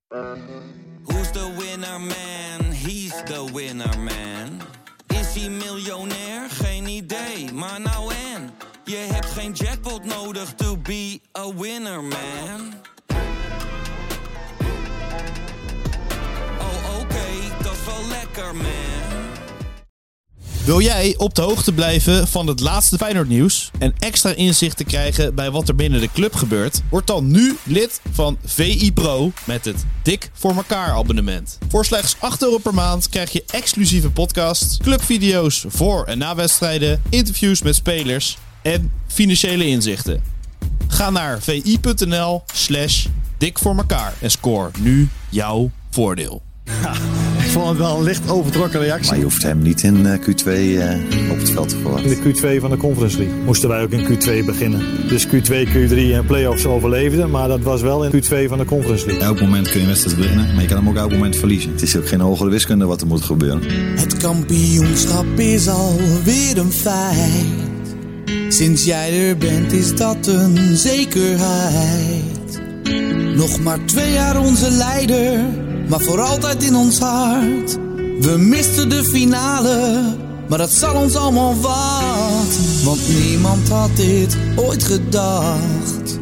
Who's the winner man? He's the winner man. Is hij miljonair? Geen idee, maar nou en. Je hebt geen jackpot nodig to be a winner man. Oh oké, dat is wel lekker man. Wil jij op de hoogte blijven van het laatste Feyenoord nieuws en extra inzicht te krijgen bij wat er binnen de club gebeurt? Word dan nu lid van VI Pro met het Dik voor elkaar abonnement. Voor slechts €8 per maand krijg je exclusieve podcasts, clubvideo's voor en na wedstrijden, interviews met spelers en financiële inzichten. Ga naar vi.nl/dik voor elkaar en score nu jouw voordeel. Ja, ik vond het wel een licht overtrokken reactie. Maar je hoeft hem niet in Q2 op het veld te verwachten. In de Q2 van de Conference League moesten wij ook in Q2 beginnen. Dus Q2, Q3 en play-offs overleefden. Maar dat was wel in Q2 van de Conference League. Elk moment kun je een wedstrijd winnen, maar je kan hem ook elk moment verliezen. Het is ook geen hogere wiskunde wat er moet gebeuren. Het kampioenschap is alweer een feit. Sinds jij er bent is dat een zekerheid. Nog maar 2 jaar onze leider, maar voor altijd in ons hart. We misten de finale, maar dat zal ons allemaal wat. Want niemand had dit ooit gedacht.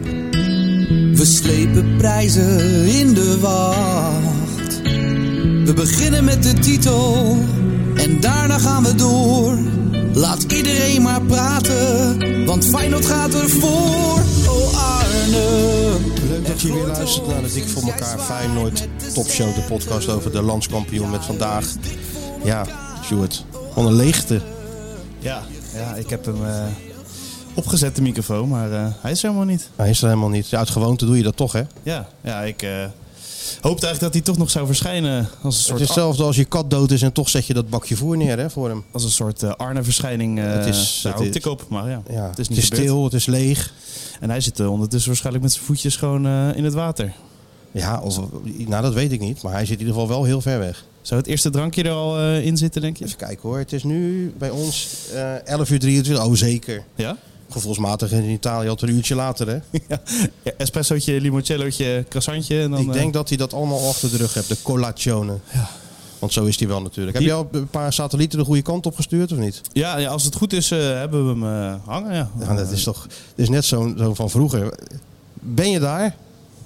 We slepen prijzen in de wacht. We beginnen met de titel en daarna gaan we door. Laat iedereen maar praten, want Feyenoord gaat ervoor. Oh Arne. Leuk dat je weer luistert naar de Dik voor elkaar Feyenoord Topshow, de podcast over de landskampioen met vandaag. Ja, Sjoerd, van een leegte. Ja, ik heb hem opgezet, de microfoon, maar hij is er helemaal niet. Hij is er helemaal niet. Ja, uit gewoonte doe je dat toch, hè? Ja, ik hoopte eigenlijk dat hij toch nog zou verschijnen als een soort... Het is hetzelfde als je kat dood is en toch zet je dat bakje voer neer, hè, voor hem. Als een soort Arne-verschijning. Daar hoopte ik op, maar ja, het is niet stil, het is leeg. En hij zit ondertussen waarschijnlijk met zijn voetjes gewoon in het water. Ja, dat weet ik niet, maar hij zit in ieder geval wel heel ver weg. Zou het eerste drankje er al in zitten, denk je? Even kijken hoor, het is nu bij ons 11:23. Oh, zeker. Ja? Gevoelsmatig in Italië al een uurtje later, hè? Ja, espressootje, limoncellootje, croissantje. En dan, ik denk dat hij dat allemaal al achter de rug hebt, de colazione. Ja. Want zo is hij wel natuurlijk. Heb je al een paar satellieten de goede kant op gestuurd of niet? Ja, als het goed is hebben we hem hangen, ja. Ja, dat is toch... Dit is net zo van vroeger. Ben je daar?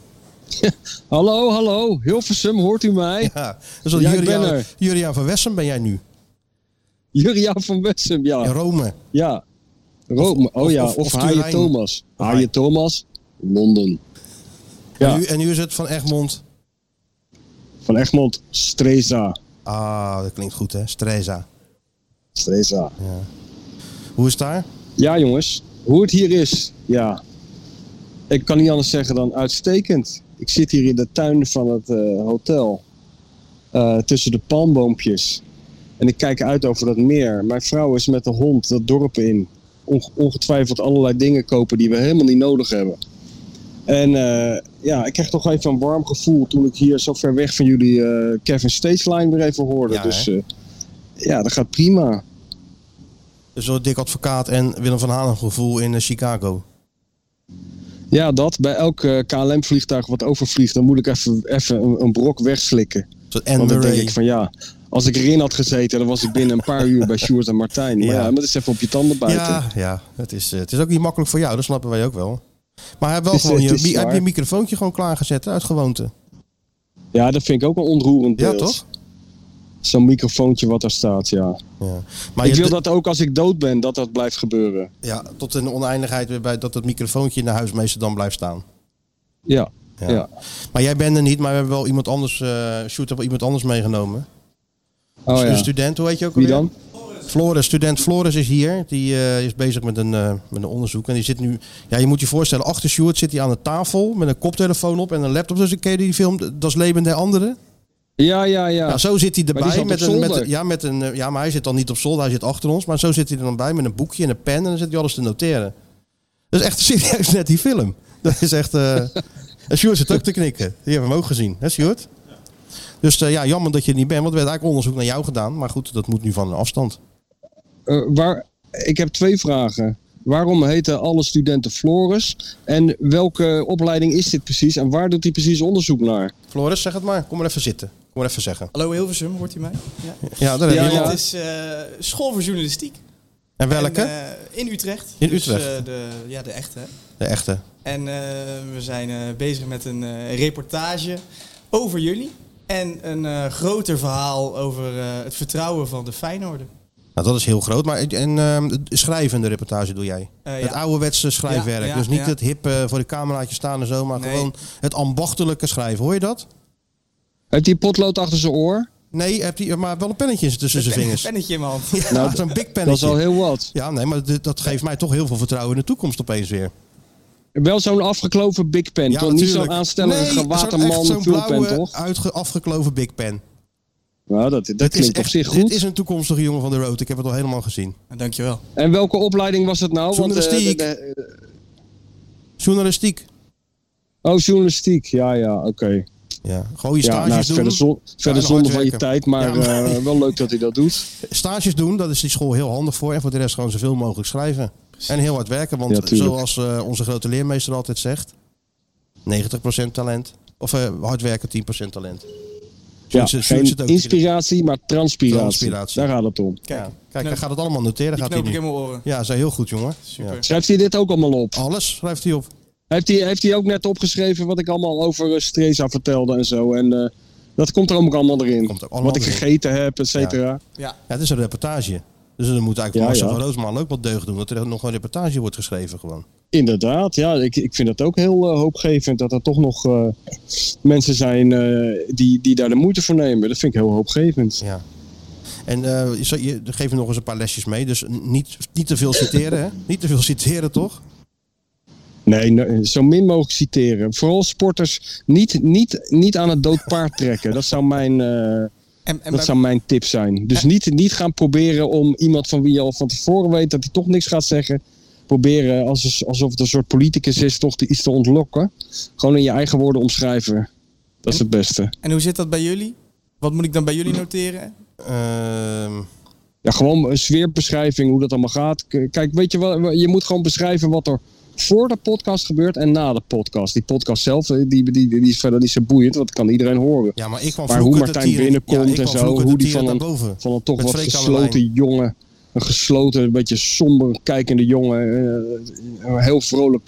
Hallo, Hilversum, hoort u mij? Ja, dus Juriaan van Wessem ben jij nu. Juriaan van Wessem, ja. In Rome. Ja, Rome. Of Haaien Thomas. Haaien Thomas, Londen. Ja. En nu is het van Egmond? Van Egmond, Streza. Ah, dat klinkt goed, hè? Streza. Ja. Hoe is het daar? Ja, jongens. Hoe het hier is, ja. Ik kan niet anders zeggen dan uitstekend. Ik zit hier in de tuin van het hotel. Tussen de palmboompjes. En ik kijk uit over dat meer. Mijn vrouw is met de hond dat dorp in. Ongetwijfeld allerlei dingen kopen die we helemaal niet nodig hebben. En ik kreeg toch even een warm gevoel toen ik hier zo ver weg van jullie Kevin Stageline weer even hoorde. Ja, dus dat gaat prima. Dus zo'n Dick Advocaat en Willem van Halen gevoel in Chicago. Ja, dat. Bij elk KLM-vliegtuig wat overvliegt, dan moet ik even een brok wegslikken. Want dan denk ik van ja, als ik erin had gezeten, dan was ik binnen een paar uur bij Sjoerd en Martijn. Maar maar dat is even op je tanden buiten. Ja. Het is ook niet makkelijk voor jou, dat snappen wij ook wel. Maar heb je je microfoontje gewoon klaargezet uit gewoonte? Ja, dat vind ik ook een ontroerend beeld. Ja, toch? Zo'n microfoontje wat daar staat, ja. Maar ik wil dat ook als ik dood ben, dat blijft gebeuren. Ja, tot in de oneindigheid weer dat het microfoontje in de huismeester dan blijft staan. Ja. Maar jij bent er niet, maar we hebben wel iemand anders, Sjoerd heeft wel iemand anders meegenomen. Een student, hoe heet je ook alweer? Wie dan? Student Floris is hier. Die is bezig met een onderzoek. En die zit nu... Ja, je moet je voorstellen, achter Sjoerd zit hij aan de tafel met een koptelefoon op en een laptop. Dus ken je die film Das Leben der Anderen? Ja. Nou, zo zit hij erbij. Maar hij zit dan niet op zolder, hij zit achter ons. Maar zo zit hij er dan bij met een boekje en een pen en dan zit hij alles te noteren. Dat is echt serieus net die film. Dat is echt... En Sjoerd zit ook te knikken. Die hebben we hem ook gezien. Hè, Sjoerd? Dus jammer dat je er niet bent, want er werd eigenlijk onderzoek naar jou gedaan. Maar goed, dat moet nu van een afstand. Ik heb 2 vragen. Waarom heten alle studenten Floris? En welke opleiding is dit precies? En waar doet hij precies onderzoek naar? Floris, zeg het maar. Kom maar even zitten. Kom maar even zeggen. Hallo Hilversum, hoort u mij? Ja, daar heb je Het al. is school voor journalistiek. En welke? En, in Utrecht. In Dus, Utrecht? de echte. De echte. En we zijn bezig met een reportage over jullie. En een groter verhaal over het vertrouwen van de Feyenoorder. Nou, dat is heel groot. Maar schrijvende reportage doe jij. Het ouderwetse schrijfwerk. Ja, dus niet ja. het hip voor de cameraatje staan en zo. Maar Nee. gewoon het ambachtelijke schrijven. Hoor je dat? Heeft hij potlood achter zijn oor? Nee, heb die, maar wel een pennetje tussen zijn vingers. Een pennetje in mijn hand. Ja, Nou, zo'n big pennetje. Dat is al heel wat. Ja, nee, maar dat geeft mij toch heel veel vertrouwen in de toekomst opeens weer. Wel zo'n afgekloven Big Pen, toch? Niet zo'n aanstellerige Waterman zo'n vulpen, blauwe, toch? afgekloven big pen. Nou, dat klinkt op zich Dit goed. is een toekomstige jongen van de road. Ik heb het al helemaal gezien. Dankjewel. En welke opleiding was het nou? Journalistiek. Journalistiek. Journalistiek. Ja, oké. Ja, gewoon je Ja, stages doen. verder en zonde hard van je werken. tijd, maar Ja, wel leuk dat hij dat doet. Stages doen, dat is die school heel handig voor. En voor de rest gewoon zoveel mogelijk schrijven. En heel hard werken, want Ja, tuurlijk. zoals onze grote leermeester altijd zegt... 90% talent. Of hard werken, 10% talent. Ja, Zoiets geen het ook. inspiratie, maar transpiratie. Transpiratie. Daar gaat het om. Kijk, hij gaat het allemaal noteren. Die Gaat knoop hij ik nu. in mijn oren. Ja, zei heel goed, jongen. Super. Ja. Schrijft hij dit ook allemaal op? Alles schrijft hij op. Heeft hij ook net opgeschreven wat ik allemaal over Streza vertelde en zo. En dat komt er ook allemaal erin. Komt er allemaal Wat ik erin. gegeten heb, et cetera. Ja. Ja, het is een reportage. Dus dan moet eigenlijk Ja, Marcel ja. van Roosman ook wat deugd doen. Dat er nog een reportage wordt geschreven gewoon. Inderdaad, ja. Ik vind dat ook heel hoopgevend. Dat er toch nog mensen zijn die daar de moeite voor nemen. Dat vind ik heel hoopgevend. Ja. En je geeft nog eens een paar lesjes mee. Dus niet te veel citeren, hè? Niet te veel citeren, toch? Nee, zo min mogelijk citeren. Vooral sporters niet aan het dood paard trekken. Dat zou mijn tip zijn. Dus niet gaan proberen om iemand van wie je al van tevoren weet dat hij toch niks gaat zeggen. Proberen alsof het een soort politicus is toch iets te ontlokken. Gewoon in je eigen woorden omschrijven. Dat is het beste. En hoe zit dat bij jullie? Wat moet ik dan bij jullie noteren? Ja, gewoon een sfeerbeschrijving, hoe dat allemaal gaat. Kijk, weet je wel, je moet gewoon beschrijven wat er voor de podcast gebeurt en na de podcast. Die podcast zelf, die is verder niet zo boeiend, want dat kan iedereen horen. Ja, maar ik kwam Maar hoe vloekend Martijn het binnenkomt en zo, hoe die van een toch Met wat Freek aan de gesloten jongen, een gesloten, een beetje somber kijkende jongen, een heel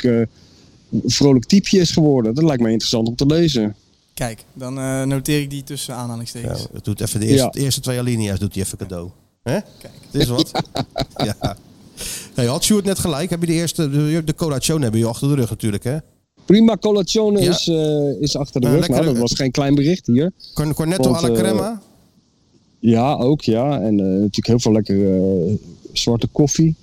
vrolijk typeje is geworden. Dat lijkt mij interessant om te lezen. Kijk, dan noteer ik die tussen aanhalingstekens. Ja, het doet even de eerste twee alinea's doet hij even cadeau. Hè? Kijk. Het is wat. Ja. Hey, had Sjoerd net gelijk? Heb je de Colazione hebben je achter de rug natuurlijk, hè? Prima Colazione Ja. is achter de rug. lekker, Nou, dat was geen klein bericht hier. Cornetto Want, alla crema? Ja, ook ja. En natuurlijk heel veel lekkere zwarte koffie.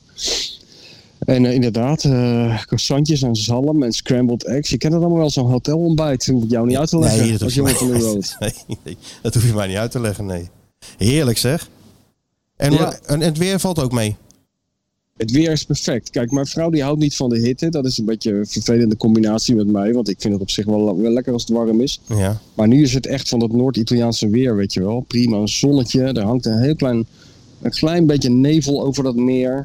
En inderdaad, croissantjes en zalm en scrambled eggs. Je kent het allemaal wel, zo'n hotelontbijt. Dat hoef ik jou niet uit te leggen. Nee, dat als hoef je jongen van de mij- road. Nee, dat hoef je mij niet uit te leggen, nee. Heerlijk zeg. En, Ja. en het weer valt ook mee. Het weer is perfect. Kijk, mijn vrouw die houdt niet van de hitte. Dat is een beetje een vervelende combinatie met mij. Want ik vind het op zich wel lekker als het warm is. Ja. Maar nu is het echt van dat Noord-Italiaanse weer, weet je wel. Prima, een zonnetje. Er hangt een klein beetje nevel over dat meer.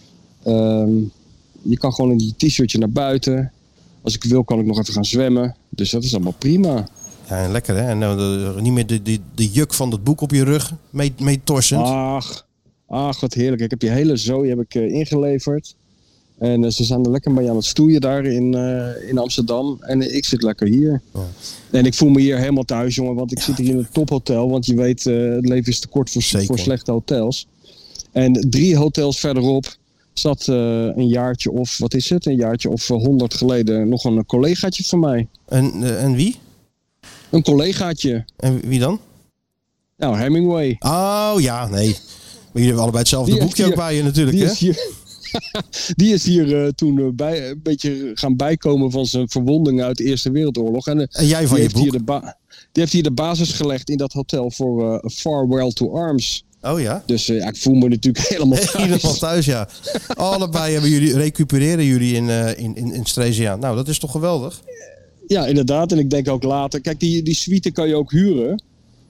Je kan gewoon in die t-shirtje naar buiten. Als ik wil kan ik nog even gaan zwemmen. Dus dat is allemaal prima. Ja, en lekker hè. En niet meer de juk van dat boek op je rug mee torsend. Ach, wat heerlijk. Ik heb die hele zooi heb ik ingeleverd. En ze zijn er lekker mee aan het stoeien daar in Amsterdam. En ik zit lekker hier. Ja. En ik voel me hier helemaal thuis, jongen. Want ik zit hier in een tophotel. Want je weet, het leven is te kort voor slechte hotels. En 3 hotels verderop zat een jaartje of, wat is het? Een jaartje of 100 geleden nog een collegaatje van mij. En wie? Een collegaatje. En wie dan? Nou, Hemingway. Oh ja, nee. Maar jullie hebben allebei hetzelfde Die boekje heeft ook bij je natuurlijk, hè? Die is hier toen een beetje gaan bijkomen van zijn verwondingen uit de Eerste Wereldoorlog. En jij van je boek? Die heeft hier de basis gelegd in dat hotel voor Farewell to Arms. Oh ja? Dus ik voel me natuurlijk helemaal thuis. Helemaal thuis, ja. Allebei recupereren jullie in Strezia. Nou, dat is toch geweldig? Ja, inderdaad. En ik denk ook later... Kijk, die suite kan je ook huren.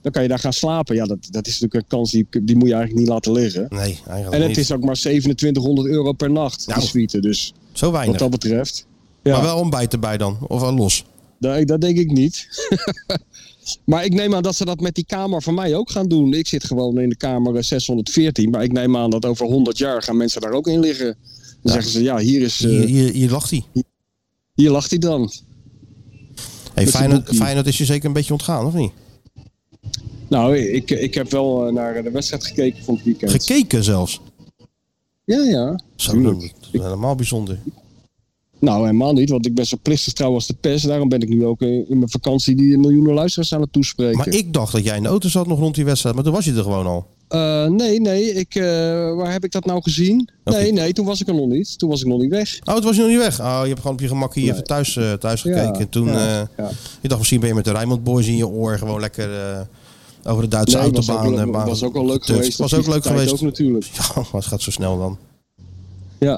Dan kan je daar gaan slapen. Ja, dat is natuurlijk een kans die moet je eigenlijk niet laten liggen. Nee, eigenlijk En het niet. is ook maar €2700 per nacht, Nou, die suite. Dus Zo weinig. wat dat betreft. Ja, Maar wel ontbijt erbij dan? Of wel los? dat denk ik niet. Maar ik neem aan dat ze dat met die kamer van mij ook gaan doen. Ik zit gewoon in de kamer 614. Maar ik neem aan dat over 100 jaar gaan mensen daar ook in liggen. Dan zeggen ze, ja, hier is... Hier lag hij. Hier lag hij dan. Hey, Met zijn boekie. Feyenoord is je zeker een beetje ontgaan, of niet? Nou, ik heb wel naar de wedstrijd gekeken van het weekend. Gekeken zelfs. Ja. Zo, tuurlijk. dat is helemaal bijzonder. Nou, helemaal niet, want ik ben zo plistig trouw als de pers. Daarom ben ik nu ook in mijn vakantie die miljoenen luisteraars aan het toespreken. Maar ik dacht dat jij in de auto zat nog rond die wedstrijd. Maar toen was je er gewoon al. Nee. Waar heb ik dat nou gezien? Nee, toen was ik er nog niet. Toen was ik nog niet weg. Oh, het was je nog niet weg. Oh, je hebt gewoon op je gemak hier even thuis gekeken. En toen, ja. je dacht misschien ben je met de Rijnmond Boys in je oor gewoon lekker over de Duitse autobaan. Was ook wel leuk getut. geweest. Was ook leuk geweest. Ook natuurlijk. Ja, maar het gaat zo snel dan. Ja.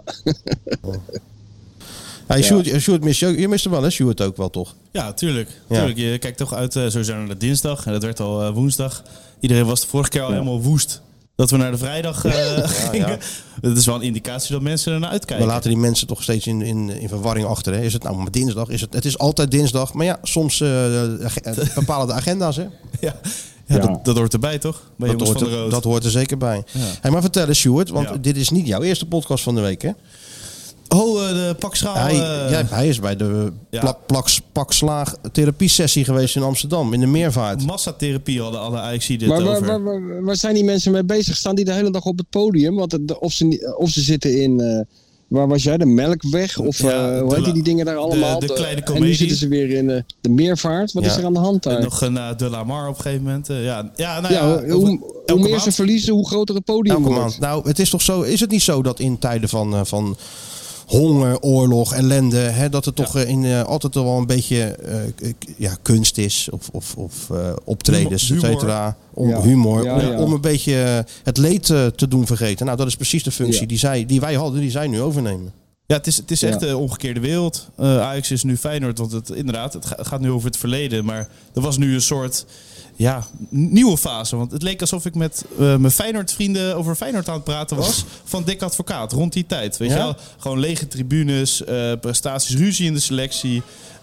Hey, Sjoerd mist je mist hem wel, hè? Sjoerd ook wel, toch? Ja, tuurlijk. Ja. Tuurlijk. Je kijkt toch uit sowieso naar de dinsdag. En dat werd al woensdag. Iedereen was de vorige keer al helemaal woest dat we naar de vrijdag gingen. Ja. Dat is wel een indicatie dat mensen er naar uitkijken. We laten die mensen toch steeds in verwarring achter. Hè? Is het nou maar dinsdag? Het is altijd dinsdag. Maar ja, soms bepalen de agenda's, hè? Ja. Dat hoort erbij, toch? Bij Jongens van de Rood. Dat hoort er zeker bij. Ja. Hey, maar vertel eens, Sjoerd, want Ja. dit is niet jouw eerste podcast van de week, hè? De pakschaal. Hij is bij de Ja. pakslaag therapiesessie geweest in Amsterdam, in de Meervaart. Massatherapie hadden alle Ajaxiden dit Maar over. waar zijn die mensen mee bezig? Staan die de hele dag op het podium? Want of ze zitten in... waar was jij? De Melkweg? Of Ja, hoe heet die dingen daar allemaal? de kleine En nu comedie. zitten ze weer in de Meervaart. Wat Ja. is er aan de hand daar? En nog een De La Mar op een gegeven moment. Hoe elke meer maand. ze verliezen, hoe groter het podium Elke wordt. maand. Nou, het is toch zo, is het niet zo dat in tijden van honger, oorlog, ellende, hè, dat het toch altijd wel een beetje kunst is of optredens, et Humor. cetera. Ja. Humor, Ja. om een beetje het leed te doen vergeten. Nou, dat is precies de functie die wij hadden, die zij nu overnemen. Ja, het is echt de omgekeerde wereld. Ajax is nu Feyenoord, want het gaat nu over het verleden. Maar er was nu een soort nieuwe fase. Want het leek alsof ik met mijn Feyenoord-vrienden over Feyenoord aan het praten was. Van Dick Advocaat, rond die tijd. Weet je wel? Gewoon lege tribunes, prestaties, ruzie in de selectie.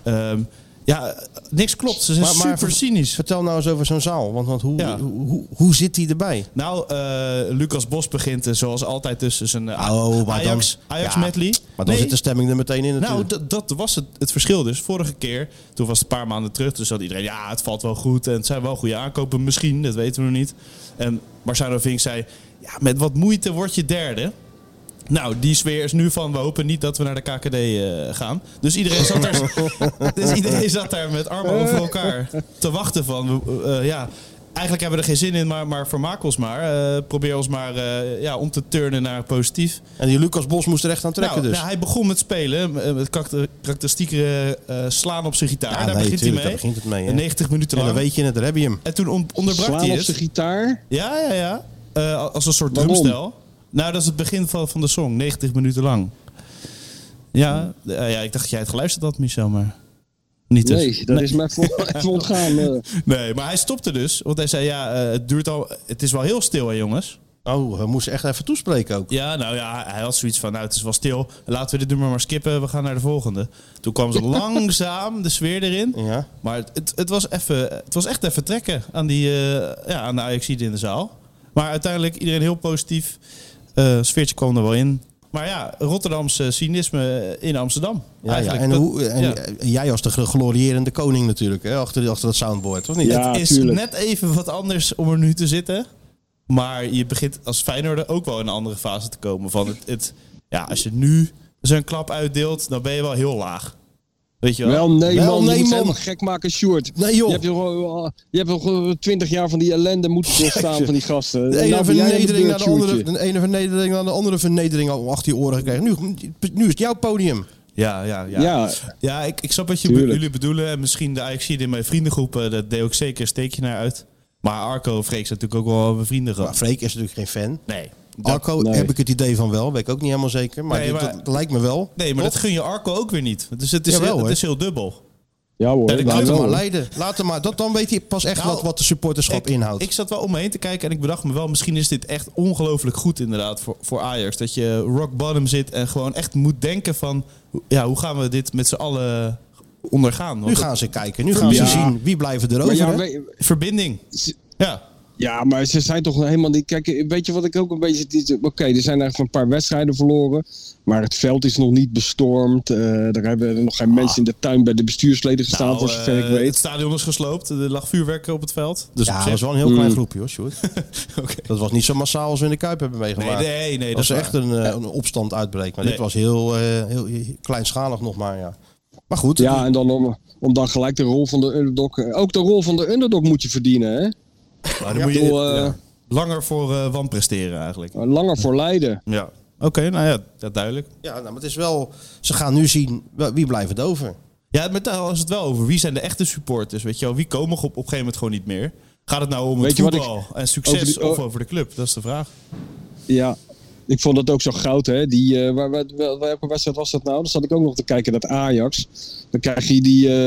Niks klopt. Ze zijn super cynisch. Vertel nou eens over zo'n zaal. Want hoe zit die erbij? Nou, Lucas Bos begint zoals altijd tussen zijn Ajax medley. Maar dan zit de stemming er meteen in natuurlijk. Nou, dat was het verschil dus. Vorige keer, toen was het een paar maanden terug. Dus had iedereen, het valt wel goed. En het zijn wel goede aankopen misschien, dat weten we nog niet. En Marcelo Vink zei, met wat moeite word je derde. Nou, die sfeer is nu van, we hopen niet dat we naar de KKD gaan. Dus iedereen zat daar met armen over elkaar te wachten van, eigenlijk hebben we er geen zin in, maar vermaak ons maar. Probeer ons maar om te turnen naar positief. En die Lucas Bos moest er echt aan trekken dus. Nou, hij begon met spelen, met karakteristieke slaan op zijn gitaar. Daar begint hij mee. Daar begint het mee. En 90 minuten En lang. dan weet je het, daar heb je hem. En toen onderbrak Slaan hij op het. zijn gitaar. Ja. Als een soort Waarom? drumstel. Nou, dat is het begin van de song. 90 minuten lang. Ja, ik dacht dat jij het geluisterd had, Michel, maar niet dus. Nee, dat is mij even ontgaan. Nee, maar hij stopte dus. Want hij zei, het duurt al... Het is wel heel stil, hè, jongens. Oh, we moesten echt even toespreken ook. Ja, hij had zoiets van, het is wel stil. Laten we dit nummer maar skippen, we gaan naar de volgende. Toen kwam ze langzaam de sfeer erin. Ja. Maar het was echt even trekken aan aan de Ajaxiden in de zaal. Maar uiteindelijk iedereen heel positief. Sfeertje kwam er wel in. Maar Rotterdamse cynisme in Amsterdam. En jij als de glorierende koning natuurlijk, hè, achter dat soundboard, of niet? Ja, het is tuurlijk. net even wat anders om er nu te zitten. Maar je begint als Feyenoorder ook wel in een andere fase te komen. Van als je nu zo'n klap uitdeelt, dan ben je wel heel laag. Weet je wel? Nee, man. Je moet ze helemaal gek maken, Sjoerd. Nee, joh. Je hebt nog 20 jaar van die ellende moeten doorstaan van die gasten. De ene vernedering naar de andere, Sjoerdje. de ene vernedering naar de andere vernedering al achter je oren gekregen. Nu is het jouw podium. Ja. Ja, ik snap wat jullie bedoelen. En misschien de Ajaxiden in mijn vriendengroep, dat deed ook zeker een steekje naar uit. Maar Arco en Freek zijn natuurlijk ook wel mijn vrienden gehad. Maar Freek is natuurlijk geen fan. Nee. Arco heb ik het idee van wel, weet ik ook niet helemaal zeker. Maar, Nee, dat lijkt me wel. Nee, maar Toch? dat gun je Arco ook weer niet. Dus het is, Jawel, het hoor. is heel dubbel. Ja hoor. Ja, ik Laat Laat hem hem maar wel. leiden. Laat hem maar. Dan weet hij pas echt wat de supporterschap inhoudt. Ik zat wel om me heen te kijken en ik bedacht me wel, misschien is dit echt ongelooflijk goed inderdaad voor Ajax. Dat je rock bottom zit en gewoon echt moet denken van, ja, hoe gaan we dit met z'n allen ondergaan? Nu Want gaan ze kijken. Nu gaan ze zien wie blijven er Maar over. ja, hè? verbinding. Ja. Ja, maar ze zijn toch helemaal niet... Kijk, weet je wat ik ook een beetje... Oké, er zijn eigenlijk een paar wedstrijden verloren. Maar het veld is nog niet bestormd. Er hebben nog geen mensen in de tuin bij de bestuursleden gestaan, voor zover ik weet. Het stadion is gesloopt. Er lag vuurwerk op het veld. Dus Ja, op dat zich- was wel een heel klein groepje hoor, Sjoerd. Oké. Dat was niet zo massaal als we in de Kuip hebben meegemaakt. Nee, dat dat is is echt een opstand uitbreekt. Maar Nee. dit was heel kleinschalig nog maar, ja. Maar goed. Ja, en dan om dan gelijk de rol van de underdog... ook de rol van de underdog moet je verdienen, hè? Maar dan moet je Ik bedoel, langer voor wanpresteren eigenlijk. langer voor Leiden. Ja. Oké, nou ja, dat duidelijk. Ja, nou, maar het is wel... Ze gaan nu zien wie blijft het over. Ja, met daar is het wel over. Wie zijn de echte supporters? Weet je wel? Wie komen op een gegeven moment gewoon niet meer? Gaat het nou om het Weet je wat voetbal en succes over die- of over de club? Dat is de vraag. Ja, ik vond dat ook zo goud, hè. Welke wedstrijd was dat nou? Dan zat ik ook nog te kijken, dat Ajax. Dan krijg je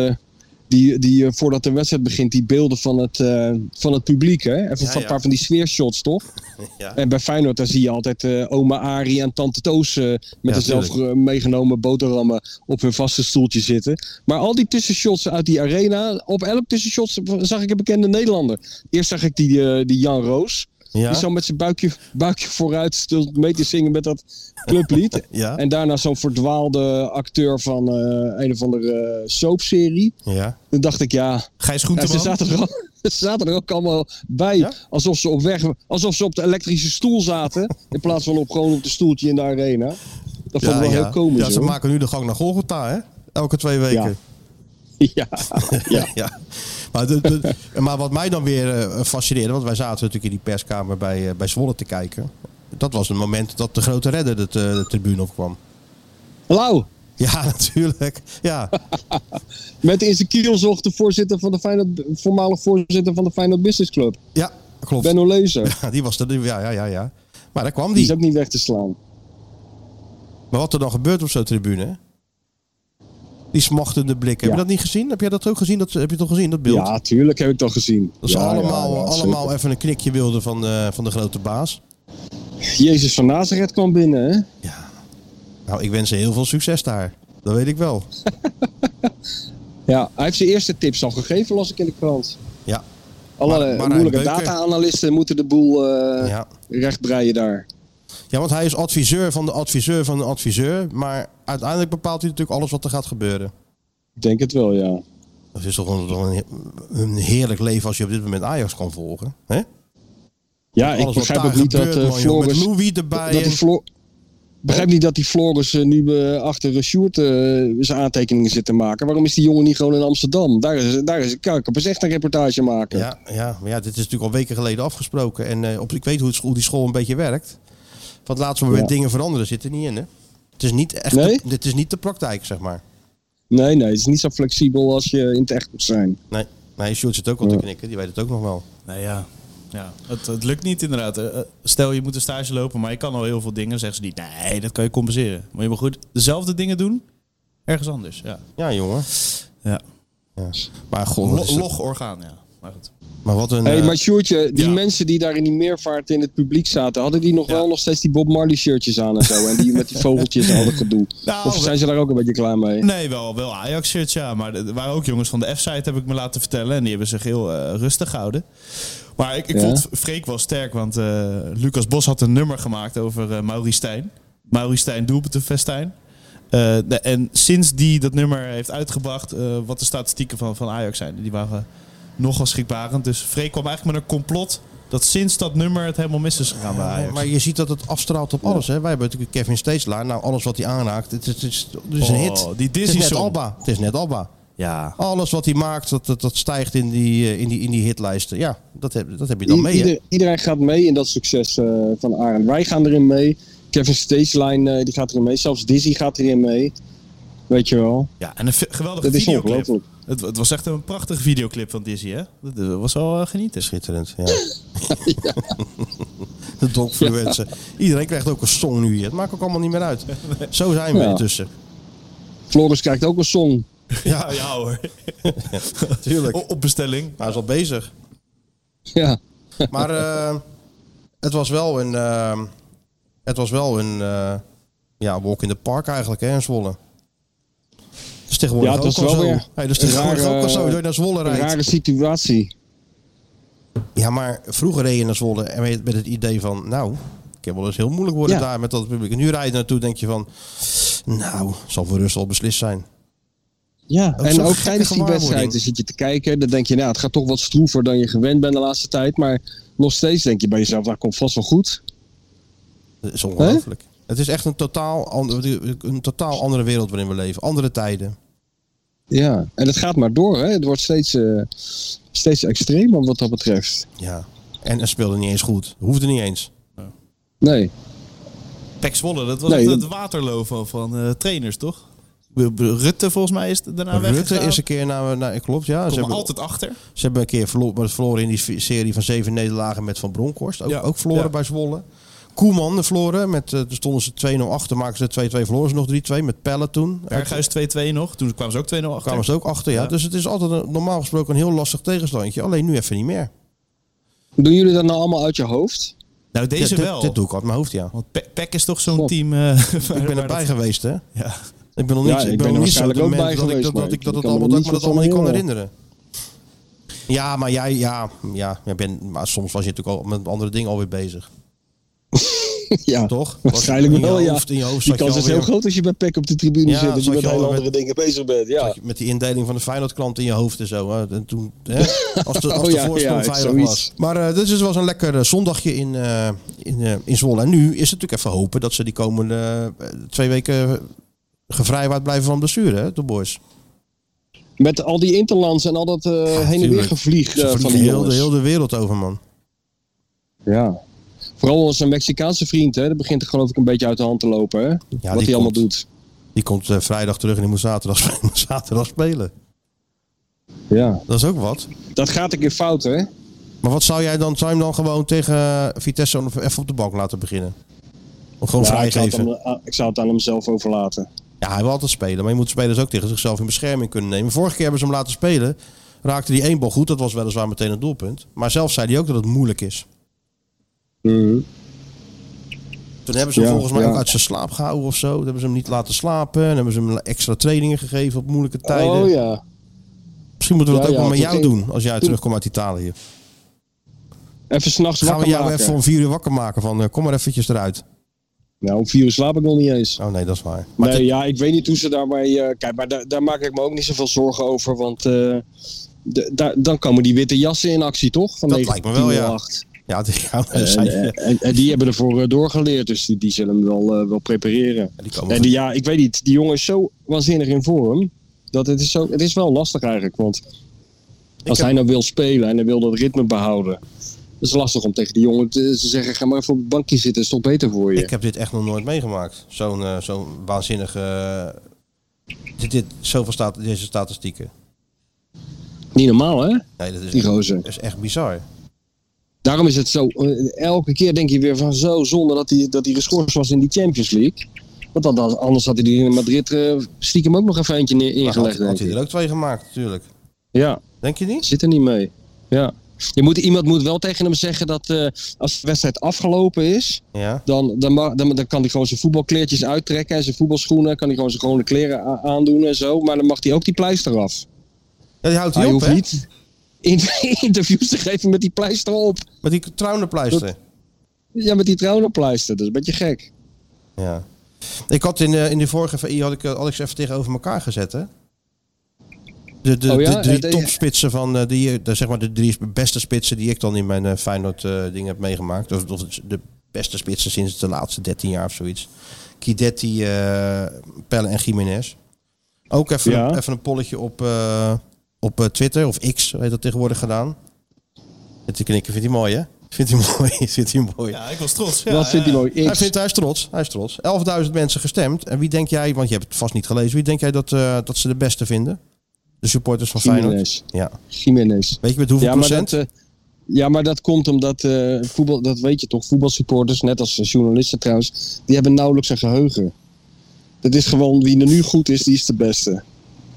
die voordat de wedstrijd begint, die beelden van het publiek, hè. Even Ja, een paar van die sfeershots, toch? Ja. En bij Feyenoord, daar zie je altijd oma Arie en tante Toos met de zelf meegenomen boterhammen op hun vaste stoeltje zitten. Maar al die tussenshots uit die arena, op elk tussenshot zag ik een bekende Nederlander. Eerst zag ik die Jan Roos. Ja. Die zo met zijn buikje vooruit stond mee te zingen met dat clublied. Ja. En daarna zo'n verdwaalde acteur van een of andere soapserie. Ja. Toen dacht ik, ja, Gijs ze Groenteman. zaten er ook allemaal bij. Ja? Alsof ze op de elektrische stoel zaten. In plaats van gewoon op de stoeltje in de arena. Dat vond ik wel heel komisch. Ja, ze hoor. maken nu de gang naar Golgotha, hè? Elke 2 weken. Ja. Ja. Ja. Maar wat mij dan weer fascineerde, want wij zaten natuurlijk in die perskamer bij Zwolle te kijken. Dat was het moment dat de grote redder de tribune opkwam. Hallo. Ja, natuurlijk. Ja, Met in zijn kielzog de voormalig voorzitter van de Feyenoord Business Club. ja klopt. Benno Lezer. Ja, die was er. Ja. Maar daar kwam Die is die. ook niet weg te slaan. Maar wat er dan gebeurt op zo'n tribune, hè? Die smachtende blik. Heb je dat niet gezien? Heb jij dat ook gezien? Heb je toch gezien, dat beeld? Ja, tuurlijk heb ik dat gezien. Dat ze Ja, allemaal zeker. even een knikje wilden van de grote baas. Jezus van Nazareth kwam binnen, hè? Nou, ik wens ze heel veel succes daar. Dat weet ik wel. Ja, hij heeft zijn eerste tips al gegeven, las ik in de krant. Ja. Alle Marijn moeilijke Beuker. data-analysten moeten de boel Ja. rechtbreien daar. Ja, want hij is adviseur van de adviseur van de adviseur. Maar uiteindelijk bepaalt hij natuurlijk alles wat er gaat gebeuren. Ik denk het wel, ja. Dat is toch een heerlijk leven als je op dit moment Ajax kan volgen. Hè? Ja, ik Alles wat begrijp daar ook niet dat gebeurt, man, joh. Floris... Met Louis erbij. dat die begrijp niet dat die Floris nu achter Sjoerd zijn aantekeningen zit te maken. Waarom is die jongen niet gewoon in Amsterdam? Daar is Kuipers echt een reportage maken. Maar ja, dit is natuurlijk al weken geleden afgesproken. En ik weet hoe die school een beetje werkt. Van het laatste moment dingen veranderen zit er niet in, hè? Het is niet echt Nee? dit is niet de praktijk, zeg maar. Nee, het is niet zo flexibel als je in het echt moet zijn. Nee, Sjoerd zit ook al te knikken. Die weet het ook nog wel. Nou ja, het lukt niet inderdaad. Stel je moet een stage lopen, maar je kan al heel veel dingen. Zeggen ze niet, nee, dat kan je compenseren. Maar je moet goed dezelfde dingen doen, ergens anders. Ja, Ja, jongen. ja. Ja. Maar god, wat is het? Log orgaan, ja. Maar goed. Maar wat een... Maar Sjoerdje, die ja. mensen die daar in die meervaart in het publiek zaten, hadden die nog steeds die Bob Marley shirtjes aan en zo? En die met die vogeltjes en al dat gedoe. Nou, Of zijn ze daar ook een beetje klaar mee? Nee, wel Ajax-shirts, ja. Maar er waren ook jongens van de F-site, heb ik me laten vertellen. En die hebben zich heel rustig gehouden. Maar ik vond Freek wel sterk, want Lucas Bos had een nummer gemaakt over Maurice Stijn. Maurice Stijn doelpuntenfestijn. En sinds die dat nummer heeft uitgebracht, wat de statistieken van Ajax zijn. Die waren nogal schrikbarend. Dus Freek kwam eigenlijk met een complot dat sinds dat nummer het helemaal mis is gegaan bij Ajax. Maar je ziet dat het afstraalt op alles. Hè? Wij hebben natuurlijk Kevin Steeslaar. Nou, alles wat hij aanraakt, het is een hit. Die Het is Dizzy net song. Alba. Het is net Alba. Ja. Alles wat hij maakt, dat stijgt in die hitlijsten. Ja, dat heb je dan mee. Hè? Iedereen gaat mee in dat succes van Arend. Wij gaan erin mee. Kevin Stageline die gaat erin mee. Zelfs Dizzy gaat erin mee. Weet je wel. Ja, en een geweldige Dat is videoclip. ongelooflijk. Het was echt een prachtige videoclip van Dizzy, hè? Dat was wel genieten. Schitterend, ja. De dogfluencer. Iedereen krijgt ook een song nu hier. Het maakt ook allemaal niet meer uit. Zo zijn we Ja. intussen. Floris krijgt ook een song. Ja hoor. Tuurlijk. Op bestelling. Hij is al bezig. Ja. Maar het was wel een walk in the park eigenlijk, hè, in Zwolle. Dat is tegenwoordig Ja, het was ook al wel zo. weer Hey, dat is tegenwoordig ook al zo, dat je naar Zwolle Een rijdt. rare situatie. Ja, maar vroeger reed je naar Zwolle en met het idee van, nou, het kan wel eens heel moeilijk worden daar met dat publiek. En nu rijd je naartoe, denk je van, nou, zal voor rust al beslist zijn. Ja, Ook en zo'n ook gekke tijdens die gewaarwording. wedstrijd dan zit je te kijken. Dan denk je, nou, het gaat toch wat stroever dan je gewend bent de laatste tijd. Maar nog steeds denk je bij jezelf, dat komt vast wel goed. Dat is ongelooflijk. Het is echt een totaal andere wereld waarin we leven. Andere tijden. Ja, en het gaat maar door. Hè? Het wordt steeds extremer wat dat betreft. Ja. En het speelde niet eens goed. Hoefde niet eens. Nee. PEC Zwolle, dat was Nee, het Waterloo van trainers, toch? Rutte volgens mij is daarna Rutte weggegaan. is een keer naar klopt, ja. Ze komen altijd achter. Ze hebben een keer verloren in die serie van 7 nederlagen met Van Bronckhorst. Ook verloren bij Zwolle. Koeman verloren. Toen stonden ze 2-0 achter, maken ze 2-2, verloren ze nog 3-2 met Pelle toen. Berghuis 2-2 nog. Toen kwamen ze ook 2-0 achter. Kwamen ze ook achter, ja. Dus het is altijd normaal gesproken een heel lastig tegenstandje. Alleen nu even niet meer. Doen jullie dat nou allemaal uit je hoofd? Nou, deze wel. Dit doe ik uit mijn hoofd, ja. Want PEC is toch zo'n God. team... Ik ben erbij geweest, hè. Ja. Ik ben nog niet, Ja, ik ben er nog niet zo waarschijnlijk ook dement bij geweest, maar dat ik ik me kan me dat niet zo allemaal niet kan van herinneren. Ja, maar maar soms was je natuurlijk al met andere dingen alweer bezig. Ja, Toch? waarschijnlijk In je wel, hoofd- in je hoofd Die zat je kans is alweer- heel groot als je bij PEC op de tribune Ja, zit. Dat je zat met je hele alweer andere dingen bezig bent. Ja. Met die indeling van de Feyenoord-klant in je hoofd en zo. Hè. En toen, hè, als de Oh ja, voorsprong veilig zoiets. was. Maar dit was een lekker zondagje in Zwolle. En nu is het natuurlijk even hopen dat ze die komende 2 weken gevrijwaard blijven van blessure, hè, de boys. Met al die interlands en al dat heen en weer tuurlijk. gevlieg Ze van vliegen die jongens. heel de wereld over, man. Ja. Vooral onze Mexicaanse vriend, hè. Dat begint er geloof ik een beetje uit de hand te lopen, hè. Wat hij allemaal doet. Die komt vrijdag terug en die moet zaterdag spelen. Ja. Dat is ook wat. Dat gaat een keer fout, hè. Maar wat zou je hem dan gewoon tegen Vitesse even op de bank laten beginnen? Of gewoon Ja, vrijgeven? ik zou het aan hem zelf overlaten. Ja, hij wil altijd spelen. Maar je moet spelers ook tegen zichzelf in bescherming kunnen nemen. Vorige keer hebben ze hem laten spelen. Raakte die 1 bal goed. Dat was weliswaar meteen een doelpunt. Maar zelf zei hij ook dat het moeilijk is. Mhm. Toen hebben ze hem Ja, volgens mij ja. ook uit zijn slaap gehouden of zo. Toen hebben ze hem niet laten slapen. En hebben ze hem extra trainingen gegeven op moeilijke tijden. Oh ja. Misschien moeten we dat Ja, ook wel met toen jou ging- doen. Als jij terugkomt uit Italië. Even s'nachts Gaan we wakker jou maken. even om 4 uur wakker maken. Van kom maar eventjes eruit. Nou, om 4 uur slaap ik nog niet eens. Oh nee, dat is waar. Maar Nee, ja, ik weet niet hoe ze daarmee... kijk, maar daar maak ik me ook niet zoveel zorgen over. Want dan komen die witte jassen in actie, toch? Van Dat lijkt me wel, ja. 1908. ja, En die hebben ervoor doorgeleerd. Dus die zullen hem wel prepareren. die komen En ik weet niet. Die jongen is zo waanzinnig in vorm. Dat het is wel lastig eigenlijk. Want als hij nou wil spelen en hij wil dat ritme behouden... Het is lastig om tegen die jongen te zeggen... ga maar even op het bankje zitten, is toch beter voor je. Ik heb dit echt nog nooit meegemaakt. Zo'n waanzinnige... deze statistieken. Niet normaal, hè? Nee, dat Die gozer. is echt bizar. Daarom is het zo... elke keer denk je weer van zo zonde dat hij geschorst was in die Champions League. Want anders had hij die in Madrid stiekem ook nog even eentje Maar ingelegd. had denk hij ik. er ook 2 gemaakt, natuurlijk. Ja, Denk je niet? zit er niet mee. Ja. Iemand moet wel tegen hem zeggen dat als de wedstrijd afgelopen is... Ja. Dan kan hij gewoon zijn voetbalkleertjes uittrekken en zijn voetbalschoenen. Kan hij gewoon zijn gewone kleren aandoen en zo. Maar dan mag hij ook die pleister af. Ja, die houdt Hij hij op, hoeft hè? niet interviews te geven met die pleister op. Met die trouwenpleister. Ja, met die trouwenpleister. Dat is een beetje gek. Ja. Ik had in de vorige VI had ik Alex even tegenover elkaar gezet, hè? De 3 topspitsen van zeg maar de 3 beste spitsen die ik dan in mijn Feyenoord dingen heb meegemaakt. Of de beste spitsen sinds de laatste 13 jaar of zoiets. Guidetti, Pelle en Jiménez. Ook even een polletje op Twitter of X, heet dat tegenwoordig gedaan. Zit te knikken, vindt hij mooi, hè? Vindt hij mooi? Ja, ik was trots. Wat vindt hij mooi? Hij is trots. 11.000 mensen gestemd. En wie denk jij, want je hebt het vast niet gelezen, wie denk jij dat ze de beste vinden? De supporters van Feyenoord? Ja. Jiménez. Weet je met hoeveel procent? Maar dat komt omdat voetbal, dat weet je toch, voetbalsupporters, net als journalisten trouwens, die hebben nauwelijks een geheugen. Dat is gewoon, wie er nu goed is, die is de beste.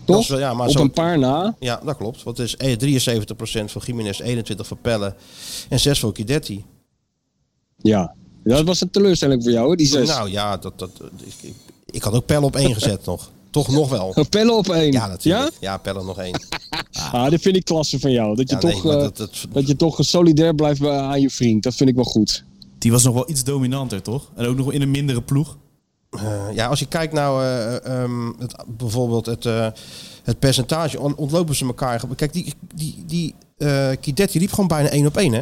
Toch? Ja, maar op een paar na. Ja, dat klopt. Want het is 73% voor Gimenez, 21% voor Pelle en 6 voor Guidetti. Ja, dat was een teleurstelling voor jou, hè, die 6. Nou ja, ik had ook Pelle op 1 gezet nog. Toch nog wel. Pelle op 1. Ja, natuurlijk. Ja, Pelle nog 1. Dat vind ik klasse van jou. Dat je, dat je toch solidair blijft aan je vriend. Dat vind ik wel goed. Die was nog wel iets dominanter, toch? En ook nog in een mindere ploeg. Ja, als je kijkt nou bijvoorbeeld het percentage, ontlopen ze elkaar. Kijk, die Guidetti liep gewoon bijna 1 op 1, hè?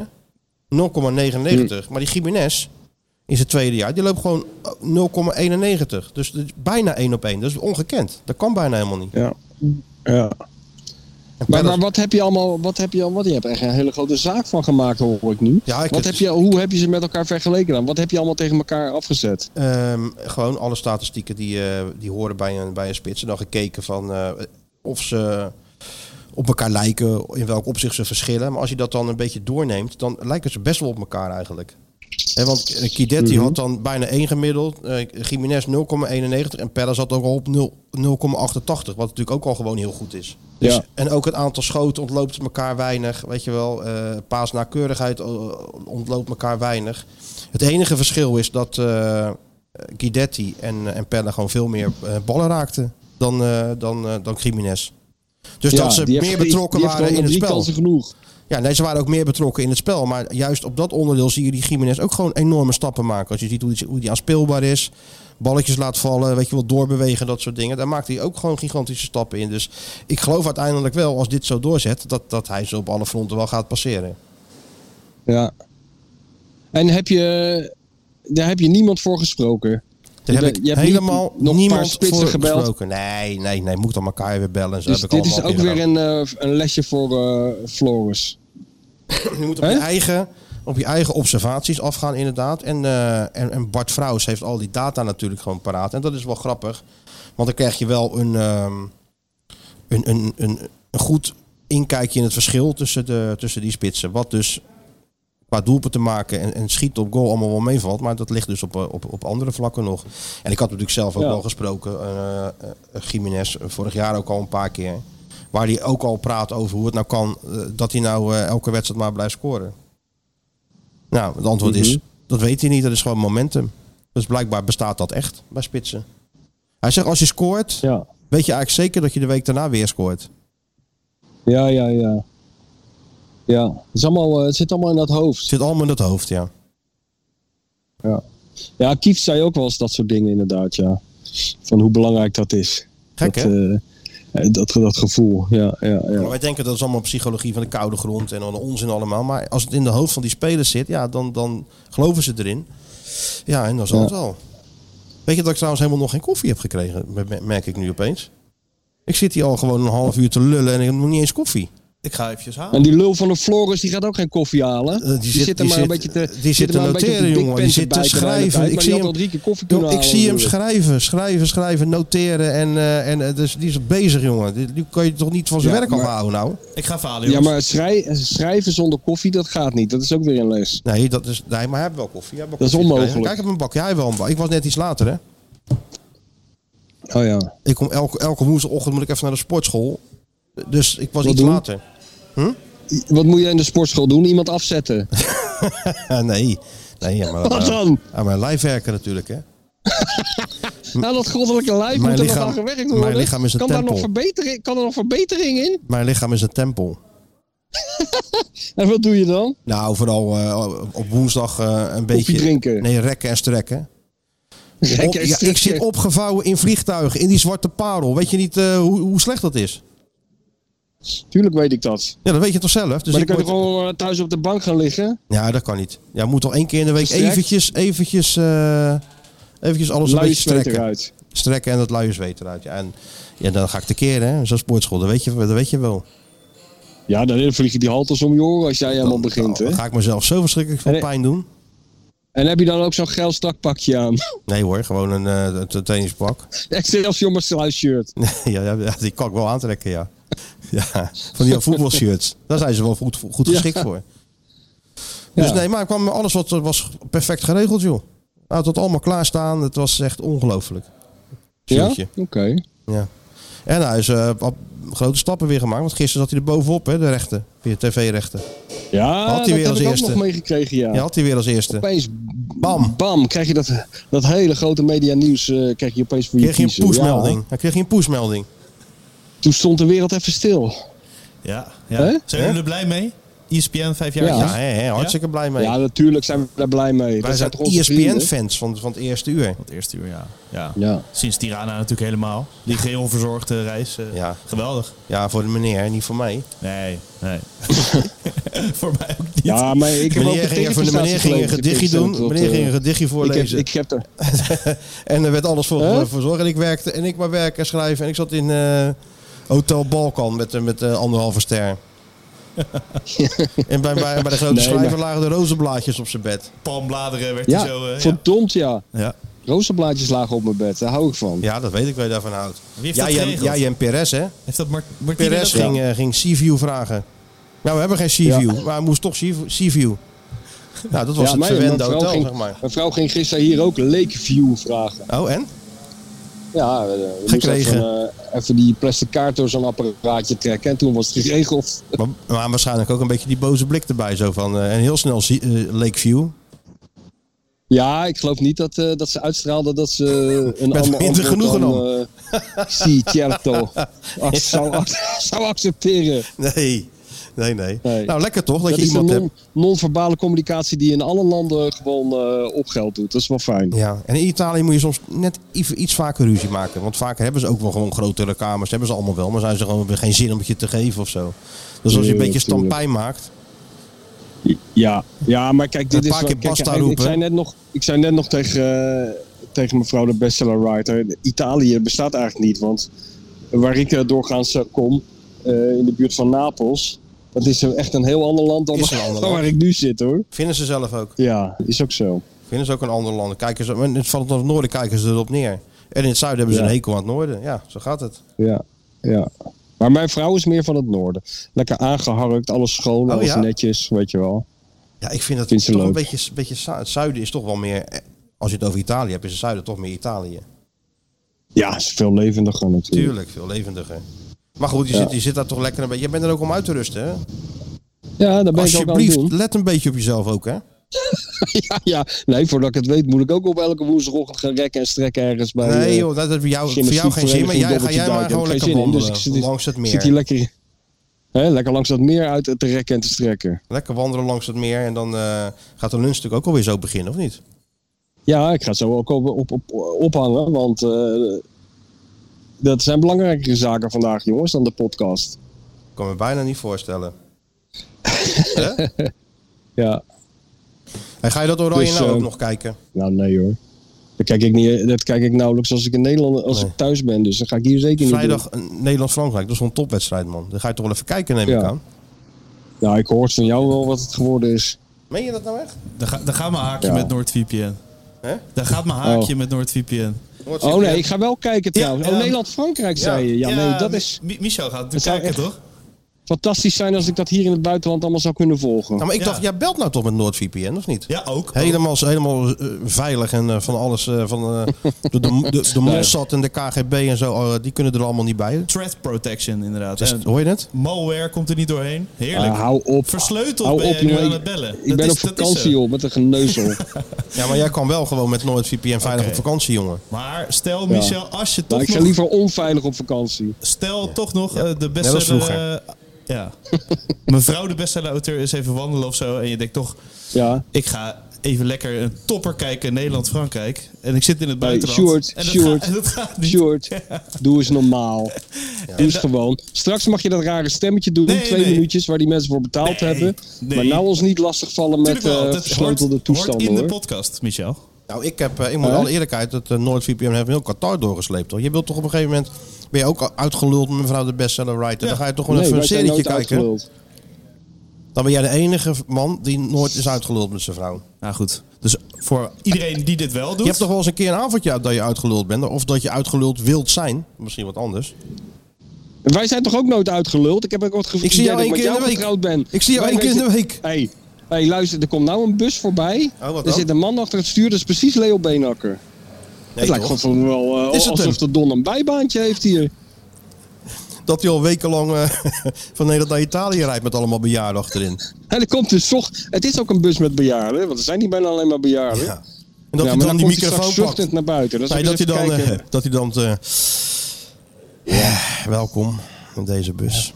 0,99. Maar die Gimenez in zijn tweede jaar, die loopt gewoon 0,91. Dus bijna 1 op 1. Dat is ongekend. Dat kan bijna helemaal niet. Ja. Maar wat heb je allemaal? Je hebt echt een hele grote zaak van gemaakt, hoor ik nu. Ja, hoe heb je ze met elkaar vergeleken dan? Wat heb je allemaal tegen elkaar afgezet? Gewoon alle statistieken die horen bij een spits. En dan gekeken van of ze op elkaar lijken, in welk opzicht ze verschillen. Maar als je dat dan een beetje doorneemt, dan lijken ze best wel op elkaar eigenlijk. Want Guidetti had dan bijna 1 gemiddeld, Gimenez 0,91 en Pelle zat ook al op 0,88, wat natuurlijk ook al gewoon heel goed is. Dus, ja. En ook het aantal schoten ontloopt elkaar weinig, weet je wel. Paasnauwkeurigheid ontloopt elkaar weinig. Het enige verschil is dat Guidetti en Pelle gewoon veel meer ballen raakten dan Gimenez. Dus dat ze meer betrokken waren in het spel. Genoeg. Ja, nee, ze waren ook meer betrokken in het spel. Maar juist op dat onderdeel zie je die Gimenez ook gewoon enorme stappen maken. Als je ziet hoe die aanspeelbaar is. Balletjes laat vallen, weet je wel, doorbewegen, dat soort dingen. Daar maakt hij ook gewoon gigantische stappen in. Dus ik geloof uiteindelijk wel, als dit zo doorzet, dat hij ze op alle fronten wel gaat passeren. Ja. En daar heb je niemand voor gesproken? Daar heb ik helemaal niemand voor gesproken. Nee, moet dan elkaar weer bellen. Zo dus heb ik dit is ook weer een lesje voor Floris. Je moet op je eigen observaties afgaan inderdaad. En Bart Vrouws heeft al die data natuurlijk gewoon paraat. En dat is wel grappig. Want dan krijg je wel een goed inkijkje in het verschil tussen die spitsen. Wat dus qua doelpunten maken en schieten op goal allemaal wel meevalt. Maar dat ligt dus op andere vlakken nog. En ik had natuurlijk zelf ook wel gesproken. Gimenez vorig jaar ook al een paar keer. Waar hij ook al praat over hoe het nou kan dat hij nou elke wedstrijd maar blijft scoren. Nou, het antwoord is, dat weet hij niet. Dat is gewoon momentum. Dus blijkbaar bestaat dat echt bij spitsen. Hij zegt, als je scoort, weet je eigenlijk zeker dat je de week daarna weer scoort. Ja. Het zit allemaal in dat hoofd. Het zit allemaal in dat hoofd, ja. Ja, Kieft zei ook wel eens dat soort dingen inderdaad, ja. Van hoe belangrijk dat is. Gek, hè? Dat gevoel, ja. Maar wij denken dat is allemaal psychologie van de koude grond en onzin allemaal. Maar als het in de hoofd van die spelers zit, ja, dan geloven ze erin. Ja, en dan zal het wel. Weet je dat ik trouwens helemaal nog geen koffie heb gekregen, merk ik nu opeens. Ik zit hier al gewoon een half uur te lullen en ik heb nog niet eens koffie. Ik ga eventjes halen. En die lul van de Floris, die gaat ook geen koffie halen. Die zit er maar een beetje te noteren, jongen. Die zit te schrijven. Ik zie hem schrijven, noteren. En dus die is bezig, jongen. Die kan je toch niet van zijn werk afhouden, nou? Ik ga falen, jongens. Ja, maar schrijven zonder koffie, dat gaat niet. Dat is ook weer een les. Nee, maar hij heeft wel koffie. Dat is onmogelijk. Kijk, ik heb een bak. Ja, hij wel een bak. Ik was net iets later, hè? Oh ja. Ik kom elke woensdagochtend moet ik even naar de sportschool. Dus ik was iets later. Wat moet je in de sportschool doen? Iemand afzetten? Nee, maar wat dan? Aan mijn lijf werken natuurlijk, hè. Nou, dat goddelijke lijf moet er nog aan gewerkt worden. Mijn lichaam is een tempel. Kan er nog verbetering in? Mijn lichaam is een tempel. En wat doe je dan? Nou, vooral op woensdag een beetje... Koffie drinken? Nee, rekken en strekken. Ik zit opgevouwen in vliegtuigen, in die zwarte parel. Weet je niet hoe slecht dat is? Tuurlijk weet ik dat. Ja, dat weet je toch zelf. Dus maar dan kan je gewoon thuis op de bank gaan liggen? Ja, dat kan niet. Ja, moet toch 1 keer in de week eventjes alles een beetje strekken. Strekken en dat luie zweet eruit. Ja, en dan ga ik tekeer, hè. Zo'n sportschool, dat weet je wel. Ja, dan vliegen die halters om je oren als jij helemaal begint, hè. Dan ga ik mezelf zo verschrikkelijk veel pijn doen. En heb je dan ook zo'n geil strakpakje aan? Nee hoor, gewoon een tennispak. Excelsior sluisshirt. Ja, die kan ik wel aantrekken, ja. Ja, van die voetbalshirts. Daar zijn ze wel goed geschikt voor. Dus nee, maar alles was perfect geregeld, joh. Hij had het allemaal klaarstaan. Het was echt ongelooflijk. Ja? Oké. Ja. En hij is grote stappen weer gemaakt. Want gisteren zat hij er bovenop, hè, de rechten. Via tv-rechten. Ja, Had hij weer dat als heb ik eerste. ook nog meegekregen, ja. Ja, had hij weer als eerste. Opeens, Bam. bam, krijg je dat hele grote media nieuws krijg je opeens voor je Kreeg je een kiezen. pushmelding. Ja. Hij kreeg je een pushmelding. Toen stond de wereld even stil. Ja. Hè? Zijn jullie er blij mee? ESPN 5 jaar. Ja. Ja, hartstikke blij mee. Ja, natuurlijk zijn we daar blij mee. Wij Dat zijn toch onze vrienden? ESPN-fans van het eerste uur. Het eerste uur, ja. Ja. Sinds Tirana natuurlijk helemaal. Die geheel verzorgde reis. Ja. Geweldig. Ja, voor de meneer, niet voor mij. Nee. Voor mij ook niet. Ja, maar ik heb ook Meneer een ging voor de meneer ging een gedichtje doen. Meneer ging een gedichtje voorlezen. Ik heb er... En er werd alles voor zorgen. En ik werkte en ik maar werken en schrijven. En ik zat in Hotel Balkan met 1,5 ster. En bij de grote Nee, schrijver maar- lagen de rozenblaadjes op zijn bed. Palmbladeren werd hij Ja, zo... verdomd ja. ja. Rozenblaadjes lagen op mijn bed, daar hou ik van. Ja, dat weet ik waar je daarvan houdt. Wie heeft dat geregeld? Jij en Perez, hè? Heeft dat Martine Perez dat gedaan? ging Seaview vragen. Nou, we hebben geen Seaview, maar hij moest toch Seaview. Nou, dat was het verwende hotel, zeg maar. Mijn vrouw ging gisteren hier ook Lakeview vragen. Oh, en? Ja, we Gekregen. moesten even die plastic kaart door zo'n apparaatje trekken. En toen was het geregeld. Maar waarschijnlijk ook een beetje die boze blik erbij. Zo van, en heel snel Lakeview. Ja, ik geloof niet dat ze uitstraalde dat ze een Met ander minder antwoord genoegen dan... Si, certo. Zou accepteren. Nee. Nee. Nou, lekker toch dat Dat je is iemand de hebt. non-verbale communicatie die in alle landen gewoon op geld doet. Dat is wel fijn. Ja, en in Italië moet je soms net iets vaker ruzie maken. Want vaker hebben ze ook wel gewoon grotere kamers. Hebben ze allemaal wel, maar zijn ze gewoon weer geen zin om het je te geven of zo. Dus als je een beetje stampij maakt. Ja, maar kijk, dit Een is paar wel... keer Kijk, pasta ik roepen. zei net nog tegen mevrouw de bestsellerwriter. Italië bestaat eigenlijk niet, want waar ik doorgaans kom, in de buurt van Napels, dat is echt een heel ander land dan Is een ander waar land. ik nu zit, hoor. Vinden ze zelf ook. Ja, is ook zo. Vinden ze ook een ander land. Kijken ze, in het noorden kijken ze erop neer. En in het zuiden hebben ze Ja. een hekel aan het noorden. Ja, zo gaat het. Ja. Maar mijn vrouw is meer van het noorden. Lekker aangeharkt, alles schoon, alles ja? netjes, weet je wel. Ja, ik vind het Vindt ze toch leuk. een beetje het zuiden is toch wel meer... Als je het over Italië hebt, is het zuiden toch meer Italië. Ja, is veel levendiger natuurlijk. Tuurlijk, veel levendiger. Maar goed, je zit daar toch lekker een beetje... Je bent er ook om uit te rusten, hè? Ja, daar ben ik ook aan het Alsjeblieft, doen. let een beetje op jezelf ook, hè? Ja. Nee, voordat ik het weet moet ik ook op elke woensdagochtend gaan rekken en strekken ergens bij... Nee joh, dat heeft voor jou geen zin. Maar ga jij maar gewoon lekker wandelen Dus ik zit, langs het meer. zit hier lekker langs dat meer uit te rekken en te strekken. Lekker wandelen langs het meer en dan gaat de lunch natuurlijk ook alweer zo beginnen, of niet? Ja, ik ga het zo ook ophangen, want dat zijn belangrijkere zaken vandaag, jongens, dan de podcast. Ik kan me bijna niet voorstellen. Ja, En ga je dat Oranje Dus, nou ook nog kijken? nou nee hoor. Dat kijk ik nauwelijks als ik in Nederland, als ik thuis ben, dus dan ga ik hier zeker niet Vrijdag Nederland-Frankrijk, dat is wel een topwedstrijd, man. Dan ga je toch wel even kijken, neem ik Ja. aan. doen. Nou, ik hoor van jou wel wat het geworden is. Meen je dat nou echt? Daar gaat mijn haakje Ja. met NordVPN. Hè? Daar gaat mijn haakje met NordVPN. Oh nee, ik ga wel kijken trouwens. Ja. Oh, Nederland-Frankrijk zei je. Ja, nee, dat is Michel gaat Het zou natuurlijk kijken, echt- toch? fantastisch zijn als ik dat hier in het buitenland allemaal zou kunnen volgen. Nou, maar ik Ja. dacht, jij belt nou toch met NordVPN, of niet? Ja, ook. Helemaal veilig en van alles. De Mossad en de KGB en zo, die kunnen er allemaal niet bij. Threat protection, inderdaad. Dus, En hoor je het? malware komt er niet doorheen. Heerlijk. Hou op. Versleuteld Hou ben op, je nu jongen. aan het bellen. Ik ben op vakantie, joh, met een geneuzel. Ja, maar jij kan wel gewoon met NordVPN veilig Oké. op vakantie, jongen. Maar stel, Michel, als je Maar toch ik ga nog... liever onveilig op vakantie. Stel toch nog de als bestseller... vroeger. Ja. Mevrouw de bestseller-auteur is even wandelen of zo. En je denkt toch, Ja. ik ga even lekker een topper kijken in Nederland-Frankrijk. En ik zit in het Hey, buitenland. Sjoerd, en dat gaat niet. Sjoerd, doe eens normaal. Doe eens gewoon. Straks mag je dat rare stemmetje doen, Nee, 2 nee. minuutjes waar die mensen voor betaald Nee, hebben. nee. Maar nou ons niet lastigvallen met Tuurlijk wel, dat versleutelde hoort toestanden, in de hoor. podcast, Michel. Nou, ik moet alle eerlijkheid, dat NordVPN heeft heel Qatar doorgesleept, hoor. Je wilt toch op een gegeven moment, ben je ook uitgeluld met mevrouw de bestseller writer. Dan ga je toch gewoon Nee, even een wij zijn serietje nooit kijken. uitgeluld. Dan ben jij de enige man die nooit is uitgeluld met zijn vrouw. Nou goed, dus voor iedereen die dit wel doet... Je hebt toch wel eens een keer een avondje uit dat je uitgeluld bent, of dat je uitgeluld wilt zijn. Misschien wat anders. Wij zijn toch ook nooit uitgeluld? Ik heb ook wat Ik zie jou één keer in de week. getrouwd ben. Ik zie jou één keer in de week. Hey, luister, er komt nou een bus voorbij. Oh, wat Er dan? zit een man achter het stuur, dat is precies Leo Beenhakker. Het lijkt toch? gewoon wel Is het alsof hem? de Don een bijbaantje heeft hier. dat hij al wekenlang van Nederland naar Italië rijdt met allemaal bejaarden achterin. En er komt dus toch... Het is ook een bus met bejaarden, want er zijn niet bijna alleen maar bejaarden. Ja. En dat Ja, hij maar dan die komt hij microfoon straks pakt. zuchtend naar buiten. Nee, dat hij dan... welkom in deze bus.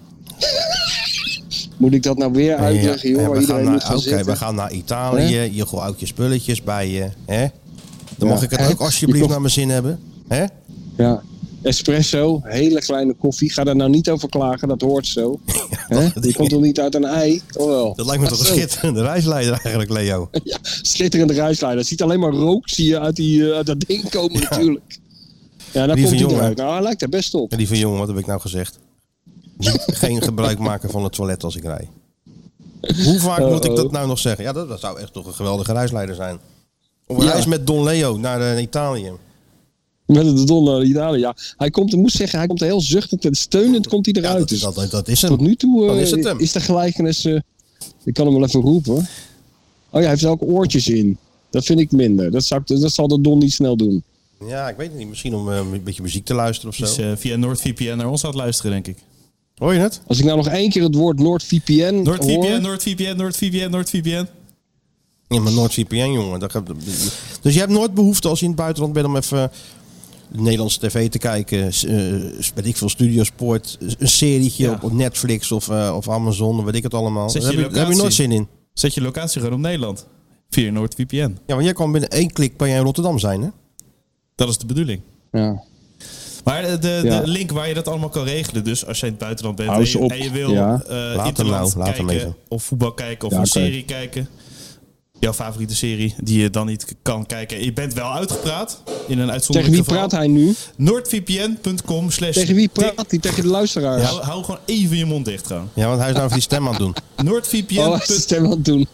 Moet ik dat nou weer uitleggen, joh? Ja, Waar iedereen moet gaan Oké, zitten? we gaan naar Italië. Je gooit je spulletjes bij je. Hè? Dan Ja. mag ik het ook alsjeblieft naar mijn zin hebben. Hè? Ja. Espresso, hele kleine koffie. Ga daar nou niet over klagen, dat hoort zo. Hè? Die komt toch niet uit een ei? Of wel? Dat lijkt me toch een schitterende reisleider eigenlijk, Leo. Ja, schitterende reisleider. Ziet alleen maar rook, zie je uit dat ding komen natuurlijk. Ja, daar Lieve komt hij jongen. eruit. Nou, hij lijkt er best op. En die van jongen, wat heb ik nou gezegd? Geen gebruik maken van het toilet als ik rij. Hoe vaak moet ik dat nou nog zeggen? Ja, dat zou echt toch een geweldige reisleider zijn. Of een reis met Don Leo naar Italië. Met de Don naar Italië, ja. Hij komt er heel zuchtend en steunend komt hij eruit. Ja, Dus dat is hem. tot nu toe Dan is het hem. is de gelijkenis... ik kan hem wel even roepen. Oh ja, hij heeft er ook oortjes in. Dat vind ik minder. Dat zal de Don niet snel doen. Ja, ik weet het niet. Misschien om een beetje muziek te luisteren of zo. Dus via NordVPN naar ons aan het luisteren, denk ik. Hoor je het? Als ik nou nog één keer het woord NordVPN hoor... NordVPN. Ja, maar NordVPN, jongen. Dus je hebt nooit behoefte als je in het buitenland bent om even Nederlandse tv te kijken. Weet ik veel, Studiosport. Een serietje op Netflix of Amazon. Weet ik het allemaal. Daar heb je nooit zin in. Zet je locatie gewoon op Nederland. Via NordVPN. Ja, want jij kan binnen 1 klik bij jij in Rotterdam zijn, hè? Dat is de bedoeling. Ja. Maar de link waar je dat allemaal kan regelen. Dus als je in het buitenland bent en je wil interland kijken of voetbal kijken of een serie kijken. Jouw favoriete serie die je dan niet kan kijken. Je bent wel uitgepraat in een uitzonderlijk Tegen wie geval. praat hij nu? NordVPN.com/. Tegen wie praat hij? Tegen de luisteraars? Ja, hou gewoon even je mond dicht gewoon. Ja, want hij is nou even die stem aan het doen. NordVPN. Oh, hij is de stem aan het doen.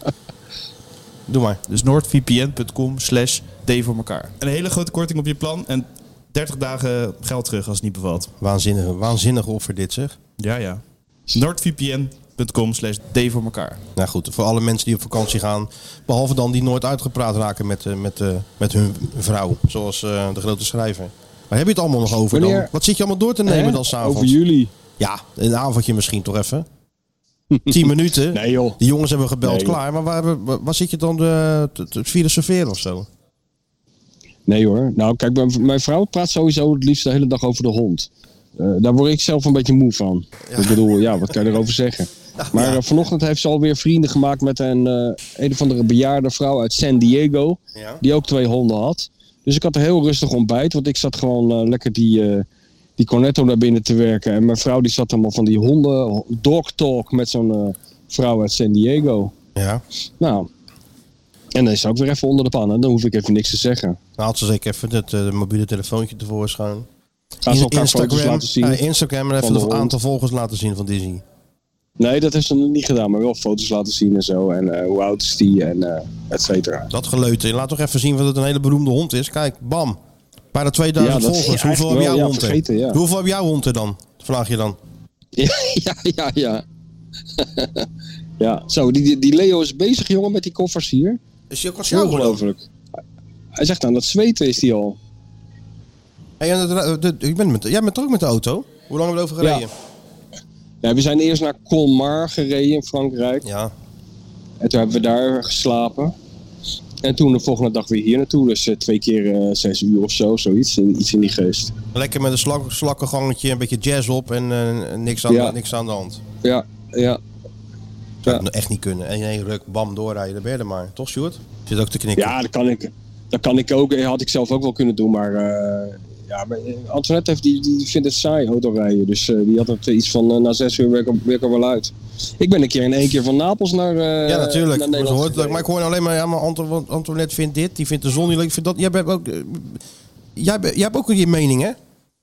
Doe maar. Dus NordVPN.com/D voor elkaar. Een hele grote korting op je plan en 30 dagen geld terug als het niet bevalt. Waanzinnig offer dit, zeg. Ja. NordVPN.com/D voor elkaar. Nou goed, voor alle mensen die op vakantie gaan. Behalve dan die nooit uitgepraat raken met hun vrouw. Zoals de grote schrijver. Waar heb je het allemaal nog over dan? Wat zit je allemaal door te nemen dan s'avonds? Over jullie. Ja, een avondje misschien toch even. 10 minuten. Nee joh. De jongens hebben gebeld, Nee, klaar. Maar waar zit je dan te filosoferen of zo? Nee hoor. Nou kijk, mijn vrouw praat sowieso het liefst de hele dag over de hond. Daar word ik zelf een beetje moe van. Ja. Ik bedoel, ja, wat kan je erover zeggen? Maar vanochtend heeft ze alweer vrienden gemaakt met een of andere bejaarde vrouw uit San Diego. Ja. Die ook 2 honden had. Dus ik had een heel rustig ontbijt. Want ik zat gewoon lekker die cornetto naar binnen te werken. En mijn vrouw die zat allemaal van die honden dog talk met zo'n vrouw uit San Diego. Ja. Nou, en dan is ze ook weer even onder de pannen. Dan hoef ik even niks te zeggen. Nou had ze zeker even het mobiele telefoontje tevoorschijn. Gaan ze elkaar foto's laten zien? Instagram en even het aantal volgers laten zien van Disney. Nee, dat heeft ze nog niet gedaan. Maar wel foto's laten zien en zo. En hoe oud is die en et cetera. Dat geleuter. Laat toch even zien dat het een hele beroemde hond is. Kijk, bam. Bijna 2000 volgers. Hoeveel heb jouw hond er? Hoeveel heb jouw hond er dan? Vraag je dan. Ja. Ja, zo. Die Leo is bezig, jongen, met die koffers hier. Is hij ook wat sjouwen? Ongelooflijk. Hij zegt aan dat zweten is hij al. Hey, jij bent toch ook met de auto? Hoe lang hebben we over gereden? Ja, we zijn eerst naar Colmar gereden in Frankrijk. Ja. En toen hebben we daar geslapen. En toen de volgende dag weer hier naartoe. Dus 2 keer 6 uur of zo, zoiets. Iets in die geest. Lekker met een slakkengangetje, een beetje jazz op en niks aan de hand. Ja. Zou ik echt niet kunnen. En in 1 ruk, bam, doorrijden. Dan ben je er maar. Toch, Sjoerd? Zit ook te knikken. Ja, dat kan ik ook. Had ik zelf ook wel kunnen doen. Maar Antoinette die vindt het saai autorijden. Dus die had het iets van na 6 uur werk er wel uit. Ik ben een keer in 1 keer van Napels naar ja, natuurlijk. naar Nederland maar ik hoor alleen maar, ja, maar Antoinette vindt dit, die vindt de zon niet leuk, vindt dat. Jij hebt ook je mening, hè?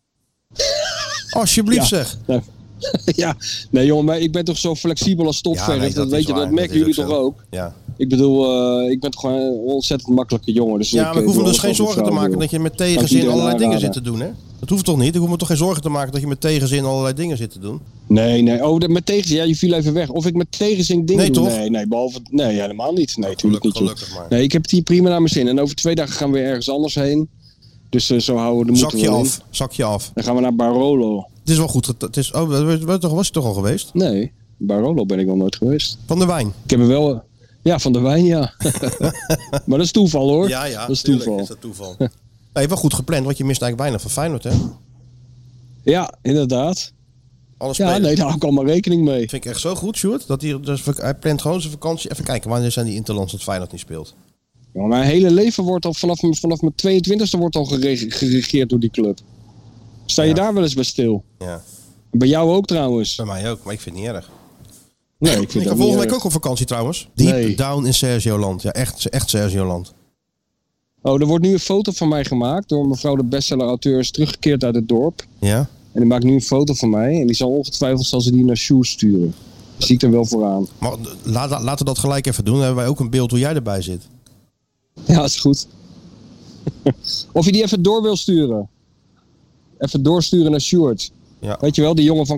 Alsjeblieft, zeg. Ja, nee jongen, maar ik ben toch zo flexibel als stofverf. Dat weet je, dat merken jullie toch ook? Ja. Ik bedoel, ik ben toch gewoon een ontzettend makkelijke jongen. Dus maar ik hoef me dus geen zorgen te maken dat je met tegenzin allerlei dingen zit te doen, hè? Dat hoeft toch niet? Ik hoef me toch geen zorgen te maken dat je met tegenzin allerlei dingen zit te doen? Nee. Oh, met tegenzin, ja, je viel even weg. Of ik met tegenzin dingen doe? Toch? Nee, behalve... Nee, helemaal niet. Nee, natuurlijk niet. Gelukkig maar. Nee, ik heb het hier prima naar mijn zin. En over 2 dagen gaan we weer ergens anders heen. Dus zo houden we de moed Zakje af. Dan gaan we naar Barolo. Het is wel goed. Was je toch al geweest? Nee, Barolo ben ik nog nooit geweest. Van der Wijn. Ik heb er wel... Ja, van der Wijn, ja. Maar dat is toeval, hoor. Ja, dat is toeval. Is dat toeval. Je hebt wel goed gepland, want je mist eigenlijk bijna van Feyenoord, hè? Ja, inderdaad. Alles Ja, nee, daar hou ik allemaal rekening mee. Vind ik echt zo goed, Sjoerd. Dat hij plant gewoon zijn vakantie. Even kijken, wanneer zijn die interlands dat Feyenoord niet speelt? Ja, mijn hele leven wordt al vanaf mijn 22e wordt al geregeerd door die club. Sta je daar wel eens bij stil? Ja. Bij jou ook trouwens. Bij mij ook, maar ik vind het niet erg. Nee, ik ga volgende week ook op vakantie trouwens. Deep down in Sergioland. Ja, echt Sergioland. Oh, er wordt nu een foto van mij gemaakt door mevrouw de bestseller-auteur is teruggekeerd uit het dorp. Ja. En die maakt nu een foto van mij en die zal ongetwijfeld zal ze die naar Sjoerd sturen. Dat zie ik er wel vooraan. Maar laten we dat gelijk even doen. Dan hebben wij ook een beeld hoe jij erbij zit. Ja, dat is goed. Of je die even door wil sturen. Even doorsturen naar Sjoerd. Ja. Weet je wel, die jongen van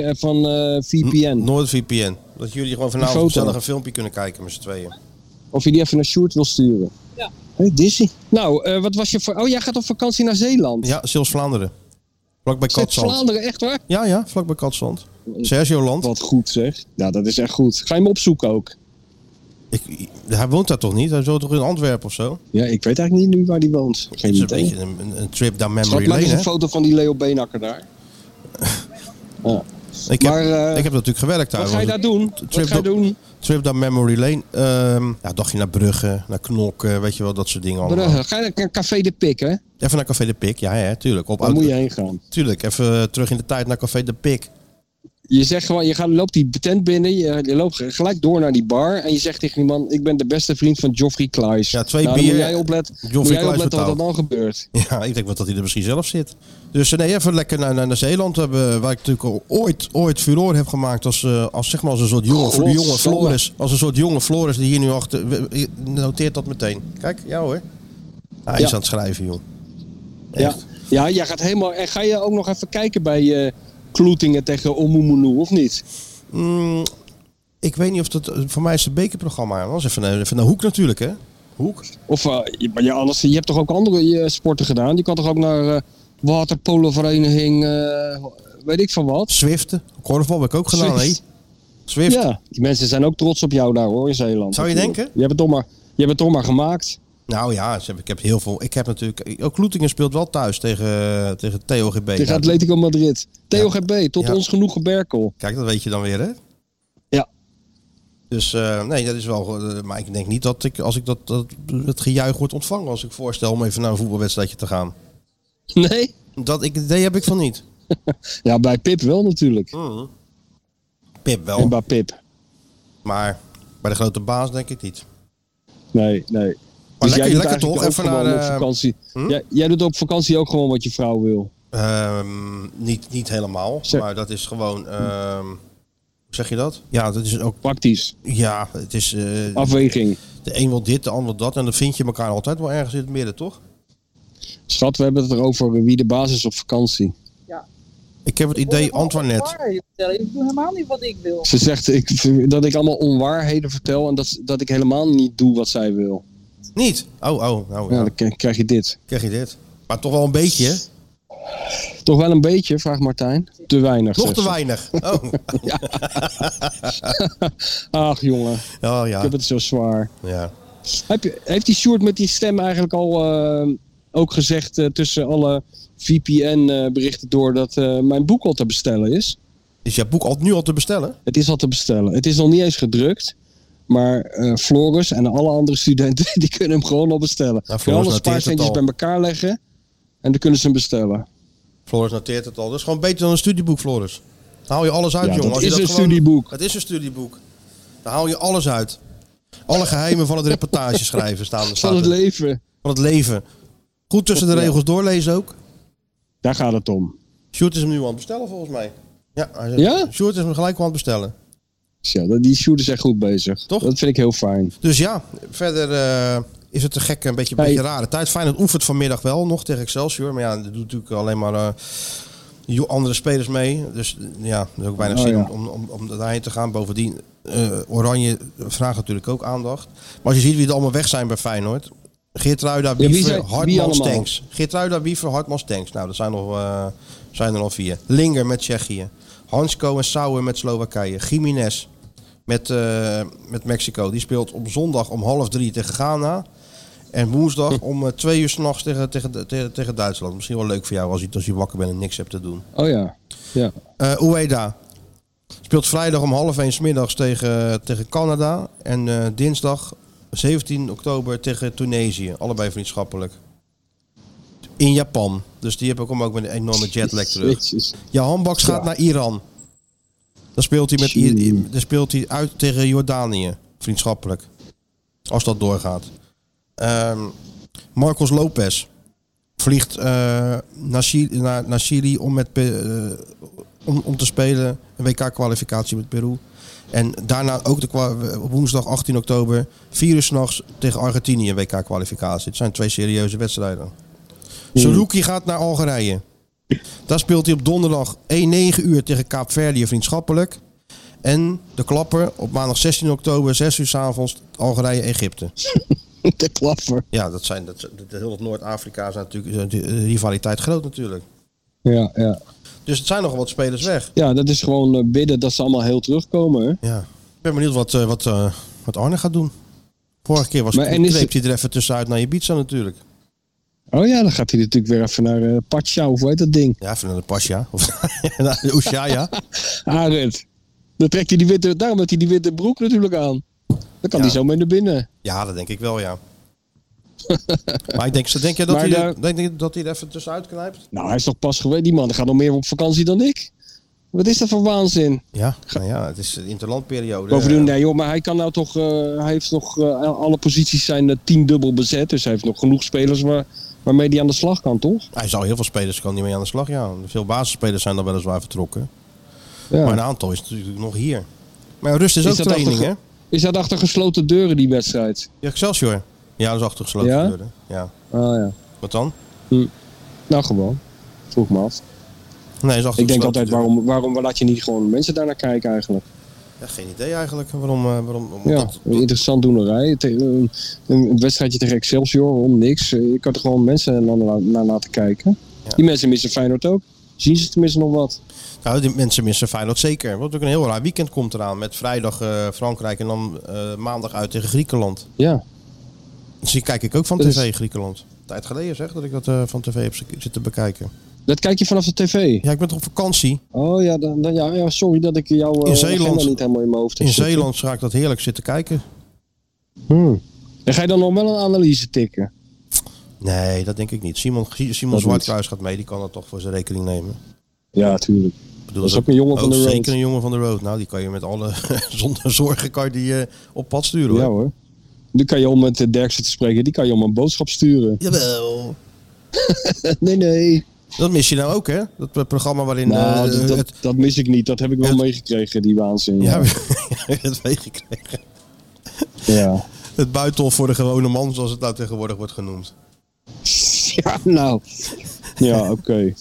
VPN. NoordVPN. Dat jullie gewoon vanavond gezellig een filmpje kunnen kijken met z'n tweeën. Of je die even naar Sjoerd wil sturen. Ja. Hey, Dizzy. Nou, wat was je voor... Oh, jij gaat op vakantie naar Zeeland. Ja, Zeeuws-Vlaanderen. Vlakbij Katzand. Vlaanderen, echt waar? Ja, vlakbij Katzand. Sergioland. Wat goed zeg. Ja, dat is echt goed. Ga je hem opzoeken ook? Hij woont daar toch niet? Hij woont toch in Antwerpen of zo? Ja, ik weet eigenlijk niet nu waar hij woont. Geen idee. Het is een beetje een trip down memory lane. Maak eens een foto van die Leo Beenakker daar. Ja. Ik heb natuurlijk gewerkt daar. Wat ga je daar doen? Trip down memory lane. Dagje naar Brugge, naar Knok, weet je wel, dat soort dingen allemaal. Brugge. Ga je naar Café de Pik, hè? Even naar Café de Pik, ja, tuurlijk. Daar moet je heen gaan. Tuurlijk, even terug in de tijd naar Café de Pik. Je zegt gewoon, loopt die tent binnen, je loopt gelijk door naar die bar en je zegt tegen die man, ik ben de beste vriend van Geoffrey Claes. Ja, 2 bier. Moet jij opletten wat er dan gebeurt. Ja, ik denk wel dat hij er misschien zelf zit. Dus nee, even lekker naar Zeeland, waar ik natuurlijk al ooit furore heb gemaakt als een soort jonge Floris. Als een soort jonge Floris die hier nu achter, noteert dat meteen. Kijk, ja hoor. Hij is aan het schrijven, joh. Echt. Ja, jij gaat helemaal, en ga je ook nog even kijken bij... Kloetingen tegen Ommoemoenoe, of niet? Ik weet niet of dat... Voor mij is het bekerprogramma. Dat is even naar Hoek natuurlijk, hè? Hoek. Of anders, je hebt toch ook andere sporten gedaan? Je kan toch ook naar waterpolovereniging, weet ik van wat? Zwiften. Korfbal heb ik ook gedaan, hè? Zwift. Ja, die mensen zijn ook trots op jou daar, hoor, in Zeeland. Zou je denken? Je hebt het toch maar gemaakt. Nou ja, ik heb heel veel. Ik heb natuurlijk. Ook Kloetingen speelt wel thuis tegen TOGB. Tegen Atletico Madrid. TOGB, tot ons genoegen Berkel. Kijk, dat weet je dan weer, hè? Ja. Dus nee, dat is wel. Maar ik denk niet dat als ik dat het gejuich wordt ontvangen als ik voorstel om even naar een voetbalwedstrijdje te gaan. Nee? Dat idee heb ik van niet. Ja, bij Pip wel natuurlijk. Pip wel. En bij Pip. Maar bij de grote baas denk ik niet. Nee. Maar dus lekker toch? Even naar op vakantie. Jij doet op vakantie ook gewoon wat je vrouw wil. Niet helemaal. Maar dat is gewoon. Hoe zeg je dat? Ja, dat is ook praktisch. Ja, het is. Afweging. De een wil dit, de ander dat. En dan vind je elkaar altijd wel ergens in het midden, toch? Schat, we hebben het erover wie de baas is op vakantie. Ja. Ik heb het idee, Antoinette. Ik doe helemaal niet wat ik wil. Ze zegt dat ik allemaal onwaarheden vertel en dat ik helemaal niet doe wat zij wil. Niet? Nou, ja, dan krijg je dit. Maar toch wel een beetje, hè? Toch wel een beetje, vraagt Martijn. Te weinig. Nog te weinig. Oh. Ja. Ach, jongen. Oh, ja. Ik heb het zo zwaar. Ja. Heeft die Sjoerd met die stem eigenlijk al ook gezegd tussen alle VPN-berichten door dat mijn boek al te bestellen is? Is jouw boek nu al te bestellen? Het is al te bestellen. Het is nog niet eens gedrukt. Maar Floris en alle andere studenten die kunnen hem gewoon al bestellen. Nou, kunnen alle spaarcentjes bij elkaar leggen en dan kunnen ze hem bestellen. Floris noteert het al. Dat is gewoon beter dan een studieboek, Floris. Dan haal je alles uit, jongen. Het is een studieboek. Het is een studieboek. Dan haal je alles uit. Alle geheimen van het reportage schrijven staan er. Van het leven. Van het leven. Goed tussen de regels doorlezen ook. Daar gaat het om. Sjoerd is hem nu aan het bestellen, volgens mij. Ja? Sjoerd is hem gelijk aan het bestellen. Ja, die Sjoerd is echt goed bezig. Toch? Dat vind ik heel fijn. Dus ja, verder is het te gek, een beetje rare tijd. Feyenoord oefent vanmiddag wel nog tegen Excelsior. Maar ja, dat doet natuurlijk alleen maar andere spelers mee. Dus ja, er is ook weinig zin om daarheen te gaan. Bovendien, Oranje vraagt natuurlijk ook aandacht. Maar als je ziet wie er allemaal weg zijn bij Feyenoord. Geertruida, wie Wiever, zijn- wie Hartmans, allemaal? Tanks. Geertruida, Wiever, Hartmans, Tanks. Nou, dat zijn er al 4. Linger met Tsjechië. Hansko en Sauer met Slowakije. Jiménez met Mexico. Die speelt op zondag om 2:30 tegen Ghana. En woensdag om 2 uur 's nachts tegen Duitsland. Misschien wel leuk voor jou als je wakker bent en niks hebt te doen. Oh ja. Ja. Ueda speelt vrijdag om 12:30 's middags tegen Canada. En dinsdag 17 oktober tegen Tunesië. Allebei vriendschappelijk. In Japan. Dus die heb ik ook met een enorme jetlag terug. Jezus. Jan Baks gaat naar Iran. Dan speelt hij uit tegen Jordanië. Vriendschappelijk. Als dat doorgaat. Marcos Lopez vliegt naar Chili om te spelen. Een WK-kwalificatie met Peru. En daarna ook woensdag 18 oktober 4 uur 's nachts tegen Argentinië een WK-kwalificatie. Het zijn 2 serieuze wedstrijden. Saruki gaat naar Algerije. Daar speelt hij op donderdag 9 uur tegen Kaapverdië vriendschappelijk. En de klapper op maandag 16 oktober 6 uur 's avonds Algerije-Egypte. De klapper. Ja, heel Noord-Afrika is natuurlijk de rivaliteit groot natuurlijk. Ja, ja. Dus het zijn nogal wat spelers weg. Ja, dat is gewoon bidden dat ze allemaal heel terugkomen. Hè? Ja. Ik ben benieuwd wat Arne gaat doen. Vorige keer greep hij er even tussenuit naar Ibiza natuurlijk. Oh ja, dan gaat hij natuurlijk weer even naar Pacha, of hoe heet dat ding? Ja, even naar de Pasja. Of naar de Ushuaia. Arend. Dan trekt hij daarom heeft hij die witte broek natuurlijk aan. Dan kan hij zo mee naar binnen. Ja, dat denk ik wel, ja. Maar denk je dat hij er even tussenuit knijpt? Nou, hij is toch pas geweest. Die man gaat nog meer op vakantie dan ik. Wat is dat voor waanzin? Ja, nou ja, het is de interlandperiode. Bovendien, nee joh, maar hij kan nou toch... hij heeft nog... alle posities zijn 10-dubbel bezet. Dus hij heeft nog genoeg spelers waarmee hij aan de slag kan, toch? Hij zou heel veel spelers kan niet mee aan de slag, ja. Veel basisspelers zijn dan weliswaar vertrokken. Ja. Maar een aantal is natuurlijk nog hier. Maar rust is ook training, hè? Is dat achter gesloten deuren, die wedstrijd? Ja, Excelsior. Ja, dat is achter gesloten deuren. Ja. Ah ja. Wat dan? Nou, gewoon. Vroeg me af. Nee, is achter ik denk altijd, deuren. waarom laat je niet gewoon mensen daar naar kijken eigenlijk? Ja, geen idee eigenlijk. Waarom Interessant doenerij. Een wedstrijdje tegen Excelsior, om niks. Je kan er gewoon mensen naar laten kijken. Ja. Die mensen missen Feyenoord ook. Zien ze tenminste nog wat? Nou, die mensen missen Feyenoord zeker. Want ook een heel raar weekend komt eraan. Met vrijdag Frankrijk en dan maandag uit tegen Griekenland. Ja. Dus die kijk ik ook van tv, Griekenland. Tijd geleden zeg dat ik dat van tv heb zitten bekijken. Dat kijk je vanaf de tv? Ja, ik ben toch op vakantie. Oh ja, ja sorry dat ik jou agenda niet helemaal in mijn hoofd heb in Zeeland ga ik dat heerlijk zitten kijken. En ga je dan nog wel een analyse tikken? Nee, dat denk ik niet. Simon Zwartkruis gaat mee, die kan dat toch voor zijn rekening nemen. Ja, tuurlijk. Dat is ook een jongen van de road. Zeker een jongen van de road. Nou, die kan je met alle zonder zorgen die op pad sturen, hoor. Ja hoor. Nu kan je om met Derksen te spreken, die kan je om een boodschap sturen. Jawel. Nee. Dat mis je nou ook, hè? Dat programma waarin... Nou, dat mis ik niet. Dat heb ik wel meegekregen, die waanzin. Ja, heb je het meegekregen? Ja. Het buitenhof voor de gewone man, zoals het nou tegenwoordig wordt genoemd. Ja, nou. Ja, oké.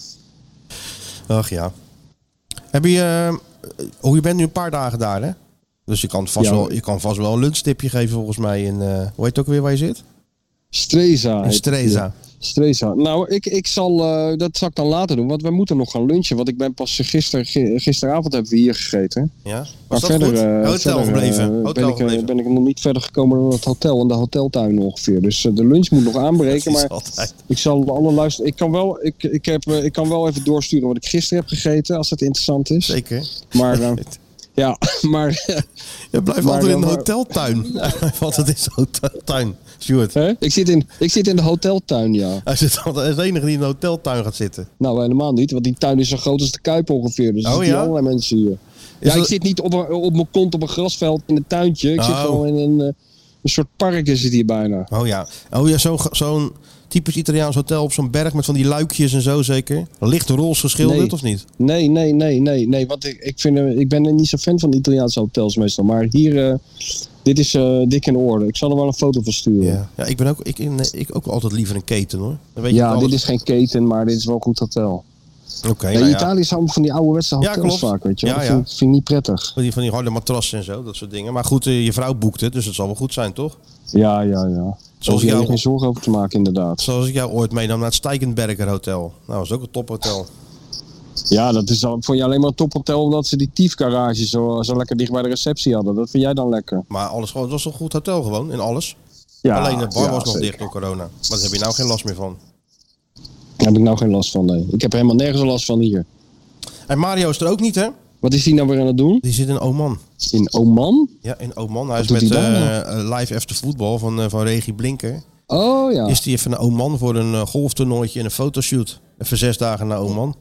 Ach ja. Heb je... je bent nu een paar dagen daar, hè? Dus je kan vast wel een lunchtipje geven volgens mij in... hoe heet het ook weer waar je zit? Streza. In Streza. Streza. Nou, ik zal... dat zal ik dan later doen, want wij moeten nog gaan lunchen. Want ik ben pas gisteravond hebben we hier gegeten. Ja? Was dat verder, goed? Hotel gebleven. Ben ik nog niet verder gekomen dan het hotel en de hoteltuin ongeveer. Dus de lunch moet nog aanbreken. Maar altijd. ik zal alle luisteren. Ik kan wel even doorsturen wat ik gisteren heb gegeten, als dat interessant is. Zeker. Maar... ja, maar... Je blijft altijd in de hoteltuin. Want het is de hoteltuin. Stuart. Ik zit in de hoteltuin, ja. Hij is de enige die in de hoteltuin gaat zitten. Nou, helemaal niet. Want die tuin is zo groot als de Kuip ongeveer. Dus er zitten allerlei mensen hier. Ik zit niet op mijn kont op een grasveld in een tuintje. Ik zit gewoon in een soort park is het hier bijna. Oh ja, zo'n typisch Italiaans hotel op zo'n berg met van die luikjes en zo zeker. Licht roze geschilderd of niet? Nee. Want ik ben niet zo fan van Italiaanse hotels meestal. Maar hier, dit is dik in orde. Ik zal er wel een foto van sturen. Ja, ik ook altijd liever een keten, hoor. Dan weet dit is geen keten, maar dit is wel een goed hotel. Okay, in Italië is allemaal van die ouderwetse hotels vaak, weet je. Dat vind ik niet prettig. Van die harde matrassen en zo, dat soort dingen. Maar goed, je vrouw boekt het, dus het zal wel goed zijn, toch? Ja. Zoals jij geen zorgen over te maken, inderdaad. Zoals ik jou ooit meenam naar het Steigenberger Hotel. Nou, dat was ook een tophotel. Ja, dat is vond je alleen maar een tophotel omdat ze die tiefgarage zo lekker dicht bij de receptie hadden. Dat vind jij dan lekker. Maar alles gewoon, het was een goed hotel gewoon, in alles. Ja, alleen de bar was nog zeker. dicht door corona. Maar daar heb je nou geen last meer van. Daar heb ik nou geen last van, nee. Ik heb helemaal nergens last van hier. En Mario is er ook niet, hè? Wat is hij nou weer aan het doen? Die zit in Oman. In Oman? Ja, in Oman. Hij is Wat met doet hij dan Live After Football van Regie Blinker. Oh ja. Is hij even naar Oman voor een golftoernooitje en een fotoshoot. Even 6 dagen naar Oman.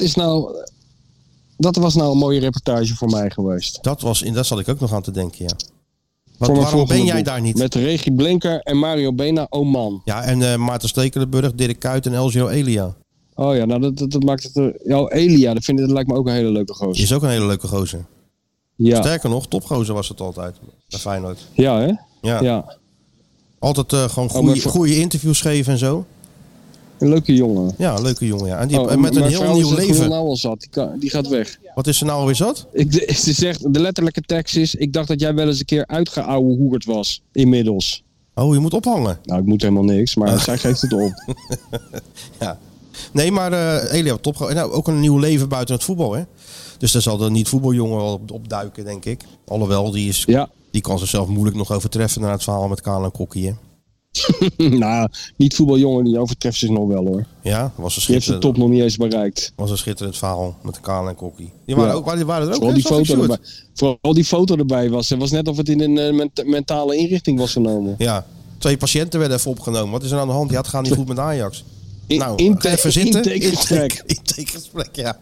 Dat was nou een mooie reportage voor mij geweest. Daar zat ik ook nog aan te denken, ja. Voor mijn Waarom ben volgende jij boek. daar niet? Met Regie Blinker en Mario Bena, Oman. Ja, en Maarten Stekelenburg, Dirk Kuyt en Elgio Elia. Oh ja, nou dat maakt het... Elia, dat lijkt me ook een hele leuke gozer. Die is ook een hele leuke gozer. Ja. Sterker nog, topgozer was het altijd. Bij Feyenoord. Ja, hè? Ja. Altijd gewoon goede interviews geven en zo. Een leuke jongen. Ja, een leuke jongen, ja. En die met een heel nieuw leven. Nou al zat. Die gaat weg. Wat is er nou alweer zat? Ze zegt, de letterlijke tekst is... Ik dacht dat jij wel eens een keer uitgeouwehoerd was. Inmiddels. Oh, je moet ophangen. Nou, ik moet helemaal niks. Maar zij geeft het op. Ja. Nee, maar Elia, topgozer. Nou, ook een nieuw leven buiten het voetbal, hè. Dus daar zal er niet voetbaljongen wel op duiken, denk ik. Alhoewel, die kan zichzelf moeilijk nog overtreffen na het verhaal met Kaan en Kokkie, hè. Nou, niet voetbaljongen, die overtreft zich nog wel, hoor. Ja, was Die heeft de top nog niet eens bereikt. Was een schitterend verhaal met Kaan en Kokkie. Die waren er ook. Vooral die foto erbij was. Het was net of het in een mentale inrichting was genomen. Ja, 2 patiënten werden even opgenomen. Wat is er aan de hand? Ja, het gaat niet goed met Ajax. Even zitten. Intakegesprek, ja.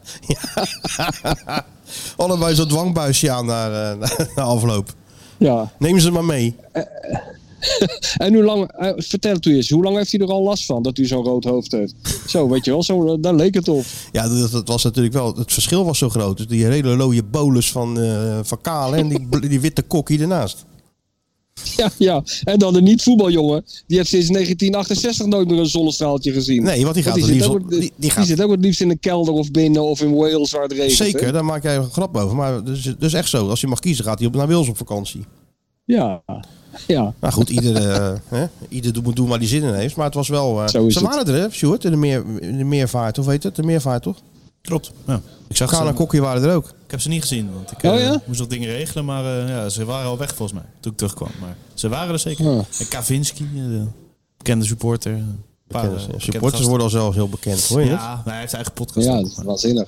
Allebei zo'n dwangbuisje aan naar afloop. Ja. Neem ze maar mee. En hoe lang, vertel het u eens, hoe lang heeft hij er al last van dat u zo'n rood hoofd heeft? Zo, weet je wel, daar leek het op. Ja, dat was natuurlijk wel, het verschil was zo groot. Dus die hele looie bolus van Kale en die witte kokkie ernaast. Ja, en dan de niet-voetbaljongen, die heeft sinds 1968 nooit meer een zonnestraaltje gezien. Nee, want die gaat die zit ook het liefst in een kelder of binnen of in Wales waar het regent. Zeker, hè? daar maak jij een grap over. Maar dus echt zo, als hij mag kiezen gaat hij naar Wales op vakantie. Ja. Nou goed, ieder moet doen waar hij zin in heeft. Maar het was wel... ze waren er, hè, Sjoerd, in de meervaart. Hoe heet het? De meervaart, toch? Klopt, ja. Ik zag Kaan en Kokkie waren er ook. Ik heb ze niet gezien, want ik moest nog dingen regelen. Maar ze waren al weg volgens mij, toen ik terugkwam. Maar ze waren er zeker. En Kavinski, de bekende supporter. Supporters worden al zelfs heel bekend, hoor je het? Ja, hij heeft eigen podcast. Ja, dat is waanzinnig.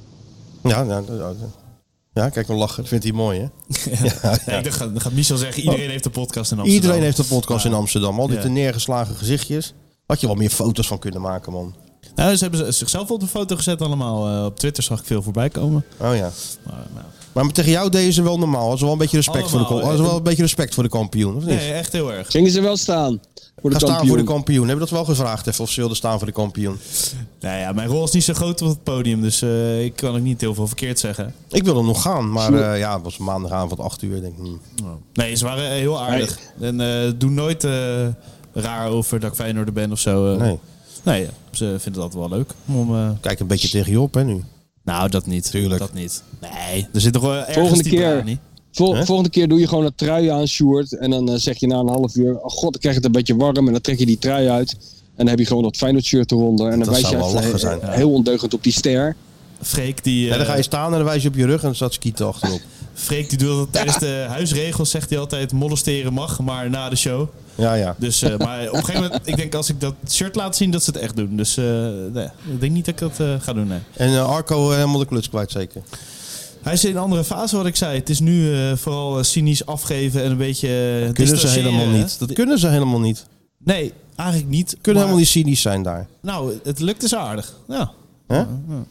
Ja, kijk, dan lachen. Dat vindt hij mooi, hè? Ja. Dan gaat Michel zeggen, iedereen heeft een podcast in Amsterdam. Iedereen heeft een podcast in Amsterdam. Al die neergeslagen gezichtjes. Had je wel meer foto's van kunnen maken, man. Nou, ze hebben zichzelf op de foto gezet allemaal. Op Twitter zag ik veel voorbij komen. Oh ja. Maar tegen jou deden ze wel normaal. Hadden ze wel een beetje respect voor de kampioen, of niet? Nee, echt heel erg. Gingen ze wel staan? Staan voor de kampioen. Hebben we dat wel gevraagd even of ze wilden staan voor de kampioen? Nou ja, mijn rol is niet zo groot op het podium, dus ik kan ook niet heel veel verkeerd zeggen. Ik wilde nog gaan, maar het was maandagavond 8 uur, denk ik. Nee, ze waren heel aardig. En doen nooit raar over dat ik Feyenoorder ben of zo. Nee, ze vinden het altijd wel leuk. Kijk een beetje tegen je op, hè, nu? Nou, dat niet. Tuurlijk. Dat niet. Nee, er zit toch wel ergens Volgende keer doe je gewoon een trui aan, Sjoerd. En dan zeg je na een half uur... Oh god, dan krijg je het een beetje warm. En dan trek je die trui uit. En dan heb je gewoon dat Feyenoord shirt eronder. En dan wijs je heel ondeugend op die ster. Freek die... dan ga je staan en dan wijs je op je rug en dan staat skieten achterop. Freek die doet dat tijdens de huisregels, zegt hij altijd, molesteren mag, maar na de show. Ja. Dus, maar op een gegeven moment, ik denk als ik dat shirt laat zien, dat ze het echt doen. Dus ik denk niet dat ik dat ga doen, nee. En Arco helemaal de kluts kwijt, zeker? Hij is in een andere fase, wat ik zei. Het is nu vooral cynisch afgeven en een beetje... Dat kunnen ze helemaal niet. Dat kunnen ze helemaal niet. Nee, eigenlijk niet. Kunnen helemaal niet cynisch zijn daar. Nou, het lukt dus aardig. Ja. Huh?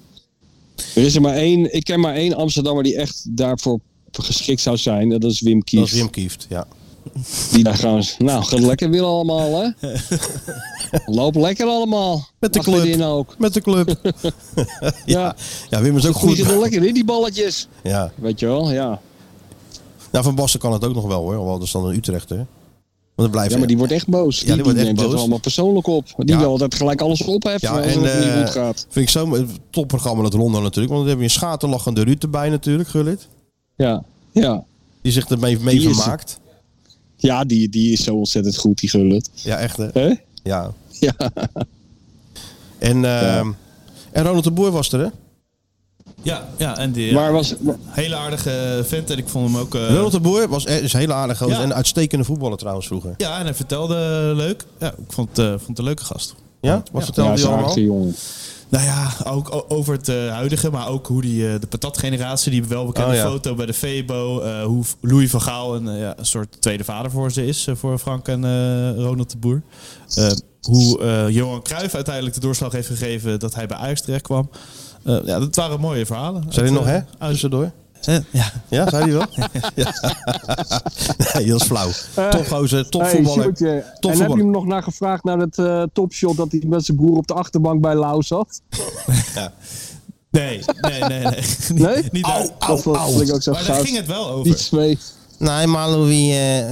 Er is er maar één. Ik ken maar één Amsterdammer die echt daarvoor geschikt zou zijn. Dat is Wim Kieft. Dat is Wim Kieft, ja. Die daar gaan. Nou, gaat lekker willen allemaal, hè? Lopen lekker allemaal. Met de club. Ook. Met de club. Ja, Wim is ook goed. Vliegen er lekker in, die balletjes. Ja. Weet je wel, ja. Nou, Van Basten kan het ook nog wel, hoor. Alhoewel, dat is dan een Utrechter. Maar die wordt echt boos. Die neemt het allemaal persoonlijk op. Die wil altijd gelijk alles opheffen als het niet goed gaat. Vind ik zo een topprogramma dat Londen natuurlijk. Want dan heb je een schaterlachende Ruud erbij natuurlijk, Gullit. Ja. Die zich ermee vermaakt. Ja, die is zo ontzettend goed, die Gullit. Ja, echt hè? Hè? Ja. Ja. En Ronald de Boer was er, hè? Ja, en die Waar was... hele aardige vent. En ik vond hem ook... Ronald de Boer is heel aardig gozer Ja. en een uitstekende voetballer trouwens vroeger. Ja, en hij vertelde leuk. Ja, ik vond het een leuke gast. Ja? Wat vertelde hij allemaal? aardige jongen. Nou ja, ook over het huidige, maar ook hoe de patatgeneratie, die welbekende foto bij de Febo, hoe Louis van Gaal een soort tweede vader voor ze is, voor Frank en Ronald de Boer. Hoe Johan Cruijff uiteindelijk de doorslag heeft gegeven dat hij bij Ajax terecht kwam. Dat waren mooie verhalen. Zei hij nog, hè? Tussendoor? Ja. Ja, zei hij wel? Ja. Nee, dat is flauw. Topgozer, topvoetballer. Hey, en heb je hem nog naar gevraagd naar het topshot dat hij met zijn broer op de achterbank bij Lau zat? Ja. Nee. Nee? Niet Dat vond ik ook zo maar daar ging het wel over. Die twee. Nee, maar Louis...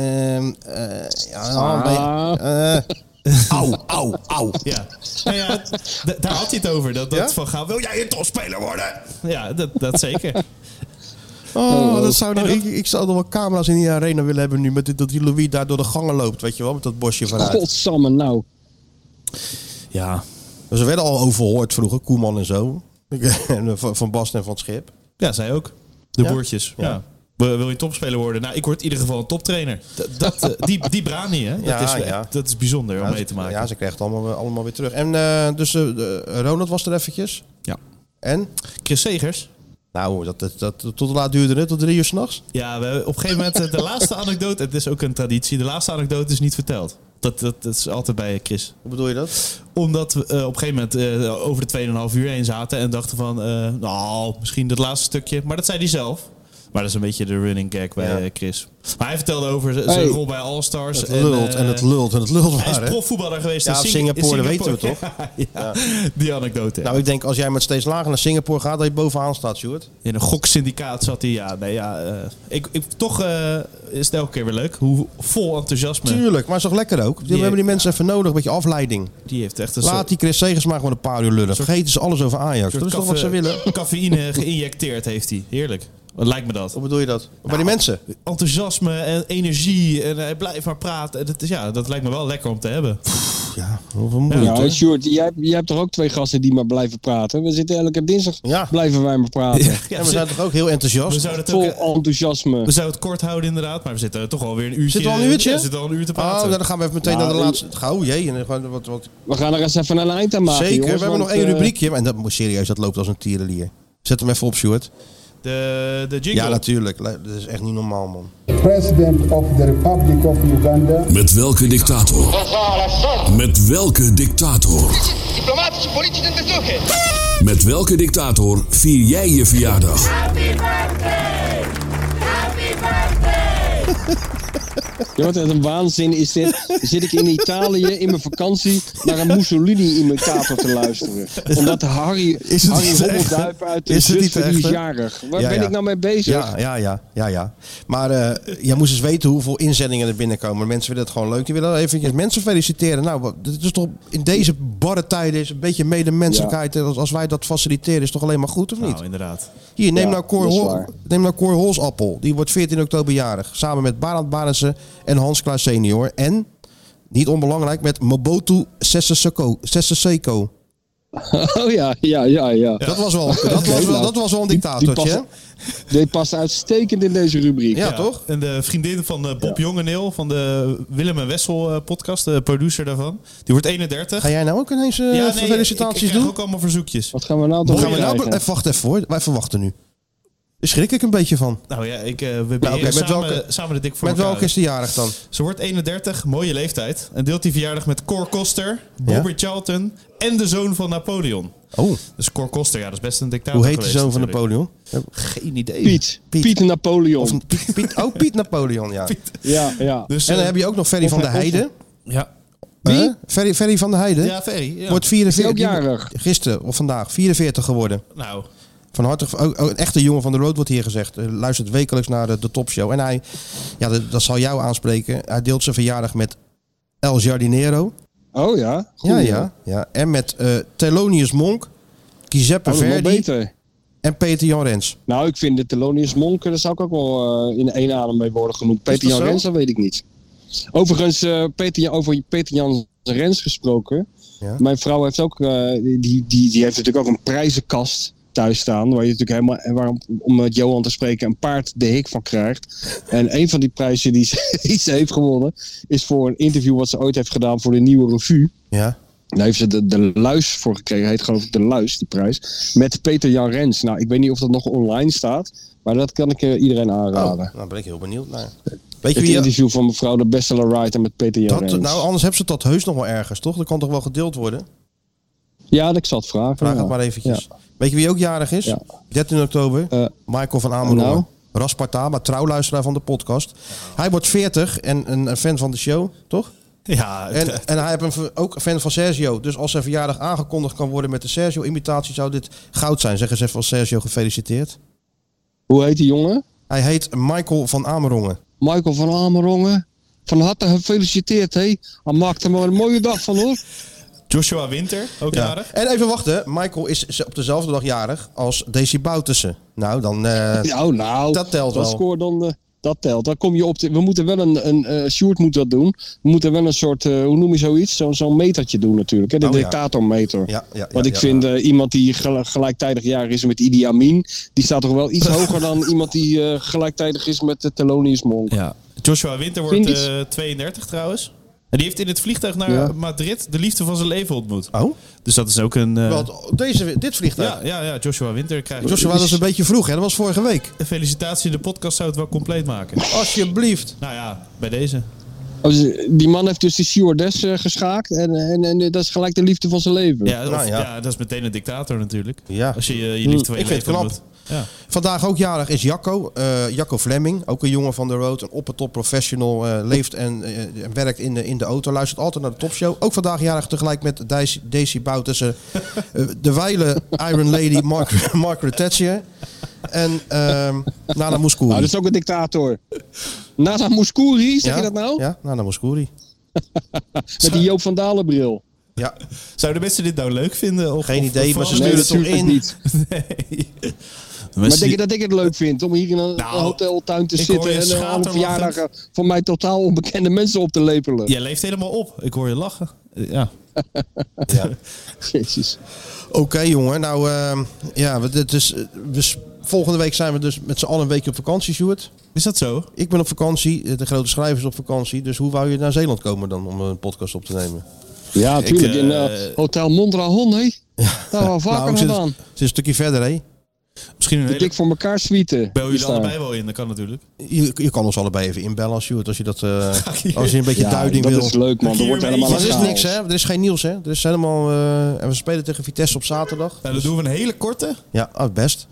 Auw. Ja. Nou ja, daar had hij het over. Dat Van Gaal, wil jij een topspeler worden? Ja, dat zeker. Dat zou nou, ik zou nog wel camera's in die arena willen hebben nu. Met dat die Louis daar door de gangen loopt, weet je wel. Met dat bosje vooruit. Godsamme nou. Ja. Dus ze werden al overhoord vroeger, Koeman en zo. Van Basten en van het Schip. Ja, zij ook. De Ja? boertjes. Ja. Ja. Wil je topspeler worden? Nou, ik word in ieder geval een toptrainer. Die Brani, hè? Dat is bijzonder om mee te maken. Ja, ze krijgt het allemaal weer terug. En Ronald was er eventjes. Ja. En? Chris Segers. Nou, tot laat duurde het? Tot 3 uur 's nachts? Ja, we op een gegeven moment de laatste anekdote. Het is ook een traditie. De laatste anekdote is niet verteld. Dat is altijd bij Chris. Hoe bedoel je dat? Omdat we op een gegeven moment over de 2,5 uur heen zaten. En dachten van, misschien dat laatste stukje. Maar dat zei hij zelf. Maar dat is een beetje de running gag bij Chris. Maar hij vertelde over zijn rol bij All-Stars. Het lult Hij is profvoetballer geweest in Singapore, dat weten we toch? Ja, die anekdote. Nou, ik denk als jij met steeds lager naar Singapore gaat, dat je bovenaan staat, Sjoerd. In een goksyndicaat zat hij. Toch is het elke keer weer leuk. Hoe vol enthousiasme. Tuurlijk, maar is toch lekker ook? We hebben die mensen even nodig, een beetje afleiding. Die heeft echt Laat die Chris Segers maar gewoon een paar uur lullen. Vergeten ze alles over Ajax. Dat is toch wat ze willen? Cafeïne geïnjecteerd heeft hij. Heerlijk. Wat lijkt me dat? Hoe bedoel je dat? Bij die mensen? Enthousiasme en energie. En hij blijft maar praten. Dat lijkt me wel lekker om te hebben. Ja, moeilijk. Ja, Sjoerd, jij hebt toch ook 2 gasten die maar blijven praten? We zitten elke dinsdag, blijven wij maar praten. Ja, we zijn toch ook heel enthousiast? Vol enthousiasme. We zouden het kort houden inderdaad, maar we zitten toch alweer een uurtje. Zitten we al een uurtje? Ja, we zitten al een uur te praten. Dan gaan we even meteen naar de laatste. Gauw, jee. We gaan er eens even een eind aan maken, Zeker, jongens, we hebben nog 1 rubriekje. En dat moet serieus, dat loopt als een tierenlier. Zet hem even op, Sjoerd. De jingle. Ja, natuurlijk. Dat is echt niet normaal, man. President of the Republic of Uganda. Met welke dictator? Met welke dictator? Diplomatische politie en bezoeken. Met welke dictator vier jij je verjaardag? Happy birthday! Happy birthday! Ja, wat een waanzin is dit. Dan zit ik in Italië in mijn vakantie naar een Mussolini-imitator te luisteren. Omdat Harry Hommelduip uit de Zutphen, die is jarig. Waar ben ik nou mee bezig? Ja. Maar jij moest eens weten hoeveel inzendingen er binnenkomen. Mensen vinden het gewoon leuk. Die willen eventjes mensen feliciteren. Nou, het is toch in deze barre tijden is een beetje medemenselijkheid. Ja. Als wij dat faciliteren is toch alleen maar goed, of niet? Nou, inderdaad. Hier, neem nou Cor Holsappel. Die wordt 14 oktober jarig. Samen met Barend Barendse en Hans Klaas senior. En, niet onbelangrijk, met Mobutu Sese Seko. Oh ja. Dat was wel een dictatortje. Die past uitstekend in deze rubriek. Ja, toch? En de vriendin van Bob Jongeneel van de Willem en Wessel podcast, de producer daarvan. Die wordt 31. Ga jij nou ook ineens felicitaties doen? Ik krijg ook allemaal verzoekjes. Wat gaan we nou doen? Wacht even hoor. Wij verwachten nu. Daar schrik ik een beetje van. Nou ja, we beheren samen de dik voor Met welke is die jarig dan? Ze wordt 31, mooie leeftijd. En deelt die verjaardag met Cor Koster, Bobby Charlton en de zoon van Napoleon. Oh. Dus Cor Koster, dat is best een dictator. Hoe heet de zoon van Napoleon? Geen idee. Piet Napoleon. Piet Napoleon, ja. Ja. Dus, en dan heb je ook nog Ferry van der Heijden. Ja. Wie? Ferry van der Heijden. Ja, Ferry. Ja. Wordt 44. Ook jarig. Gisteren of vandaag 44 geworden. Nou. Van harte, een echte jongen van de Road wordt hier gezegd. Luistert wekelijks naar de topshow. En hij, dat zal jou aanspreken. Hij deelt zijn verjaardag met El Jardinero. Oh ja? Ja. En met Thelonious Monk, Giuseppe Verdi en Peter-Jan Rens. Nou, ik vind de Thelonious Monk, daar zou ik ook wel in één adem mee worden genoemd. Peter-Jan Rens, dat weet ik niet. Overigens, over Peter-Jan Rens gesproken. Ja. Mijn vrouw heeft ook, die heeft natuurlijk ook een prijzenkast thuis staan. Waar je natuurlijk helemaal, om met Johan te spreken, een paard de hik van krijgt. En een van die prijzen die ze heeft gewonnen, is voor een interview wat ze ooit heeft gedaan voor de Nieuwe Revue. Ja. Daar heeft ze de Luis voor gekregen. Heet geloof ik de Luis, die prijs. Met Peter-Jan Rens. Nou, ik weet niet of dat nog online staat. Maar dat kan ik iedereen aanraden. Nou ben ik heel benieuwd naar. Weet je het interview van mevrouw de bestseller-writer met Peter-Jan Rens. Nou, anders hebben ze dat heus nog wel ergens, toch? Dat kan toch wel gedeeld worden? Ja, ik zal het vragen. Vraag het maar eventjes. Ja. Weet je wie ook jarig is? Ja. 13 oktober. Michael van Amerongen. Nou? Raspartama, trouwluisteraar van de podcast. Hij wordt 40 en een fan van de show, toch? Ja. En hij is ook een fan van Sergio. Dus als zijn verjaardag aangekondigd kan worden met de Sergio-imitatie, zou dit goud zijn. Zeg eens even als Sergio gefeliciteerd. Hoe heet die jongen? Hij heet Michael van Amerongen. Michael van Amerongen. Van harte gefeliciteerd, hé. Hij maakt er maar een mooie dag van, hoor. Joshua Winter, ook jarig. En even wachten, Michael is op dezelfde dag jarig als Daisy Boutussen. Nou, dan... dat telt wel. Scoor dan... Dat telt. Dan kom je op. We moeten wel een Sjoerd moet dat doen. We moeten wel een soort, hoe noem je zoiets? Zo'n metertje doen natuurlijk. Hè? De dictatormeter. Ja, want ik vind iemand die gelijktijdig jarig is met Idi Amin, die staat toch wel iets hoger dan iemand die gelijktijdig is met Thelonious Monk. Ja. Joshua Winter wordt 32 trouwens. En die heeft in het vliegtuig naar Madrid de liefde van zijn leven ontmoet. Oh? Dus dat is ook een... dit vliegtuig? Ja, Joshua Winter krijgt... Joshua, dat is een beetje vroeg, hè? Dat was vorige week. Een felicitatie, de podcast zou het wel compleet maken. Alsjeblieft. Nou ja, bij deze. Die man heeft dus die stewardess geschaakt en dat is gelijk de liefde van zijn leven. Ja, dat is meteen een dictator natuurlijk. Ja. Als je je liefde van je leven knap. ontmoet. Ja. Vandaag ook jarig is Jacco. Jacco Fleming, ook een jongen van de road. Een op-en-top professional. Leeft en werkt in de auto. Luistert altijd naar de topshow. Ook vandaag jarig tegelijk met Daisy Boutussen. De wijle Iron Lady Margaret Thatcher. En Nana Mouskouri. Nou, dat is ook een dictator. Nana Mouskouri, zeg je dat nou? Ja, Nana Mouskouri. Met die Joop van Dalen bril. Ja. Zouden mensen dit nou leuk vinden? Geen idee, maar ze sturen het toch in. Niet. Nee. Maar denk je dat ik het leuk vind om hier in een hoteltuin te zitten en aan verjaardagen van mij totaal onbekende mensen op te lepelen? Jij leeft helemaal op. Ik hoor je lachen. Ja. Jezus. Oké, jongen. Nou, volgende week zijn we dus met z'n allen een weekje op vakantie, Sjoerd. Is dat zo? Ik ben op vakantie. De grote schrijver is op vakantie. Dus hoe wou je naar Zeeland komen dan om een podcast op te nemen? Ja, natuurlijk. In Hotel Mondragon, hé. Daar waren we vaker gedaan. Het is een stukje verder, hé. Misschien een dik voor elkaar suite. Bel je er allebei wel in, dat kan natuurlijk. Je kan ons allebei even inbellen als je dat als je een beetje duiding wil. Dat is leuk, man. Er wordt helemaal maar er is niks, hè? Er is geen nieuws, hè? Er is helemaal. En we spelen tegen Vitesse op zaterdag. Nou, dan doen we een hele korte. Ja, best.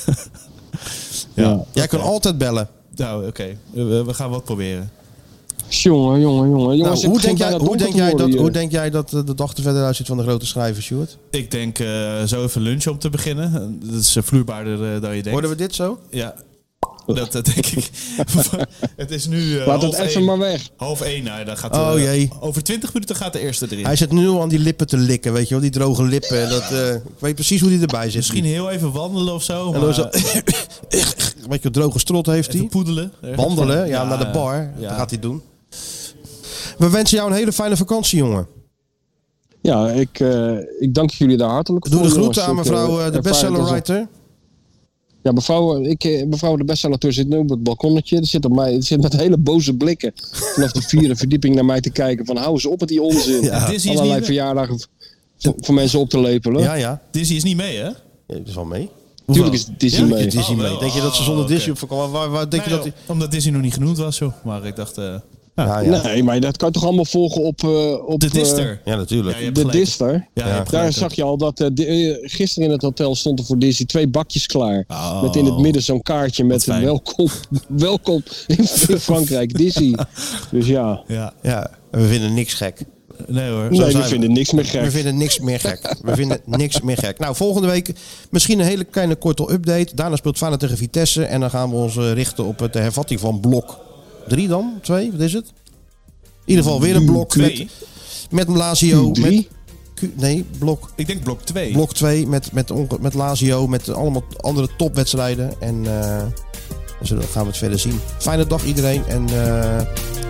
Jij kan altijd bellen. Nou, oké. We gaan wat proberen. Jongen. Jongens, nou, hoe denk jij dat de dag er verder uitziet van de grote schrijver, Sjoerd? Ik denk zo even lunchen om te beginnen. Dat is vloeibaarder dan je denkt. Worden we dit zo? Ja. Dat denk ik. Het is nu laat het even maar weg. 12:30. Nou, dan gaat jee. Over 20 minuten gaat de eerste erin. Hij zit nu aan die lippen te likken, weet je wel. Die droge lippen. Ik weet precies hoe die erbij zit. Misschien heel even wandelen of zo. En dan zo weet je, droge strot heeft hij. Poedelen. Wandelen, naar de bar. Dat gaat hij doen. We wensen jou een hele fijne vakantie, jongen. Ja, ik dank jullie daar hartelijk voor. Doe de groeten aan mevrouw de bestsellerwriter. Ja, mevrouw de bestseller zit nu op het balkonnetje. Die zit met hele boze blikken vanaf de 4e verdieping naar mij te kijken. Van hou eens op met die onzin. Ja. Allerlei verjaardagen voor mensen op te lepelen. Ja. Disney is niet mee, hè? Ja, dat is wel mee. Tuurlijk is Disney mee. Denk je dat ze zonder Disney op vakantie... Waar denk je dat omdat Disney nog niet genoemd was, joh. Maar ik dacht... Nee, maar dat kan je toch allemaal volgen op de Dister. Ja, natuurlijk. De Dister. Ja. Daar zag je al dat gisteren in het hotel stond er voor Disney 2 bakjes klaar. Met in het midden zo'n kaartje met welkom in Frankrijk, Disney. Dus ja. We vinden niks gek. Nee hoor. Nee, we vinden niks meer gek. We vinden niks meer gek. Nou, volgende week misschien een hele kleine korte update. Daarna speelt Feyenoord tegen Vitesse. En dan gaan we ons richten op de hervatting van blok 3 dan? 2? Wat is het? In ieder geval weer een blok met Lazio. Blok. Ik denk blok 2. Blok 2 met Lazio, met allemaal andere topwedstrijden. En dan gaan we het verder zien. Fijne dag iedereen en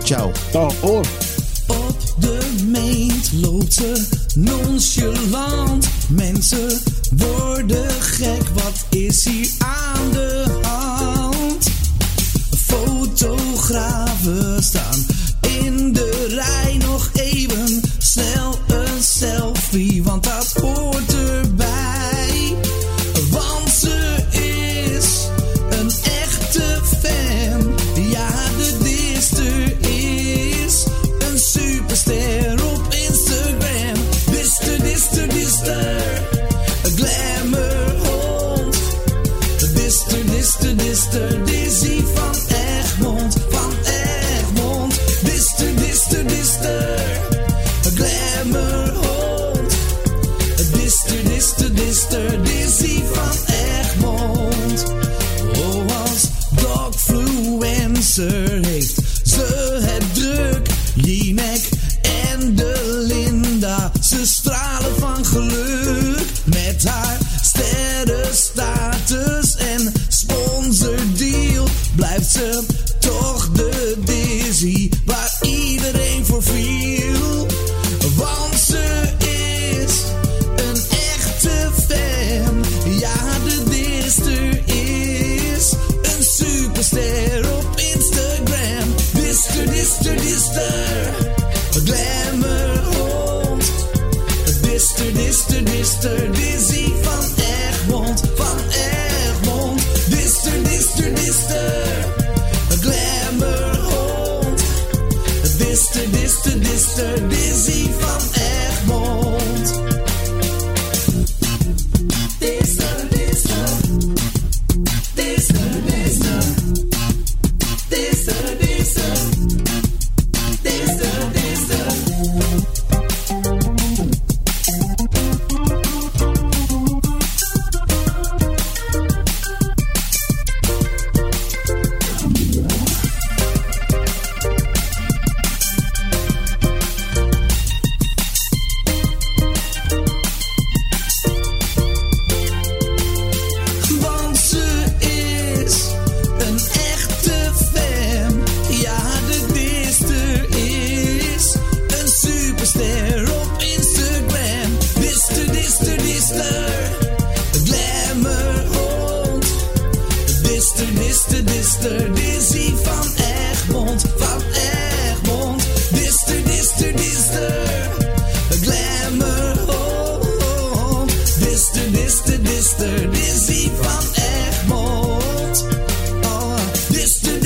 Ciao. Hoor. Op de meet loopt ze nonchalant. Mensen worden gek, wat is hier aan de hand? Fotografen staan in de rij, nog even snel een selfie, want dat hoort erbij. Want ze is een echte fan, ja de Dister is een superster op Instagram. Dister, een glamourhond. Dister, Dizzy van Egmond, Dister, een glamourhond. Dister, Dizzy van Egmond. Oh, als dogfluencer heeft ze het druk. Jinek en de Linda, ze stralen van geluk. Met haar sterrenstatus en sponsordeal blijft ze toch de Dizzy waar iedereen voor viel. Want ze is een echte fan, ja de Dister is een superster op Instagram. Dister, glamourhond. Dister, Dizzy van Egmond, Dister, glamourhond. Dister, Dizzy van Egmond. Dister, Want ze is een echte fan, ja de Dister is een superster op Instagram. Dister, glamourhond. Dister, Dizzy van Egmond, Dister, glamourhond. Dister, Dizzy van Egmond. Oh, Dister,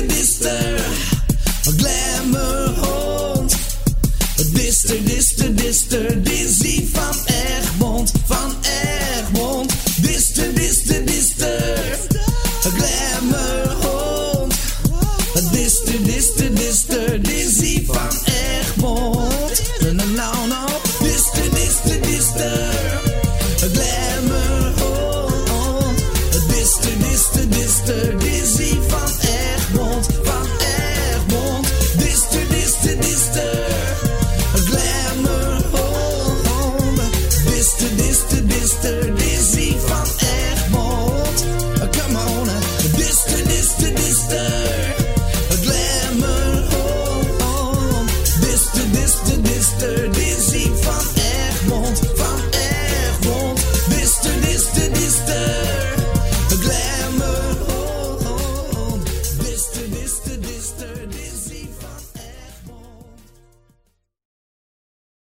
glamourhond. Dister, Dizzy van Egmond, Dister, glamourhond. Dister, Dizzy van Egmond. No. Dister, glamourhond. Dister, Dizzy van Egmond, Dister, glamourhond. Dister, Dizzy van Egmond. Come on, Dister, glamourhond. Dister, Dizzy van Egmond, Dister, glamourhond.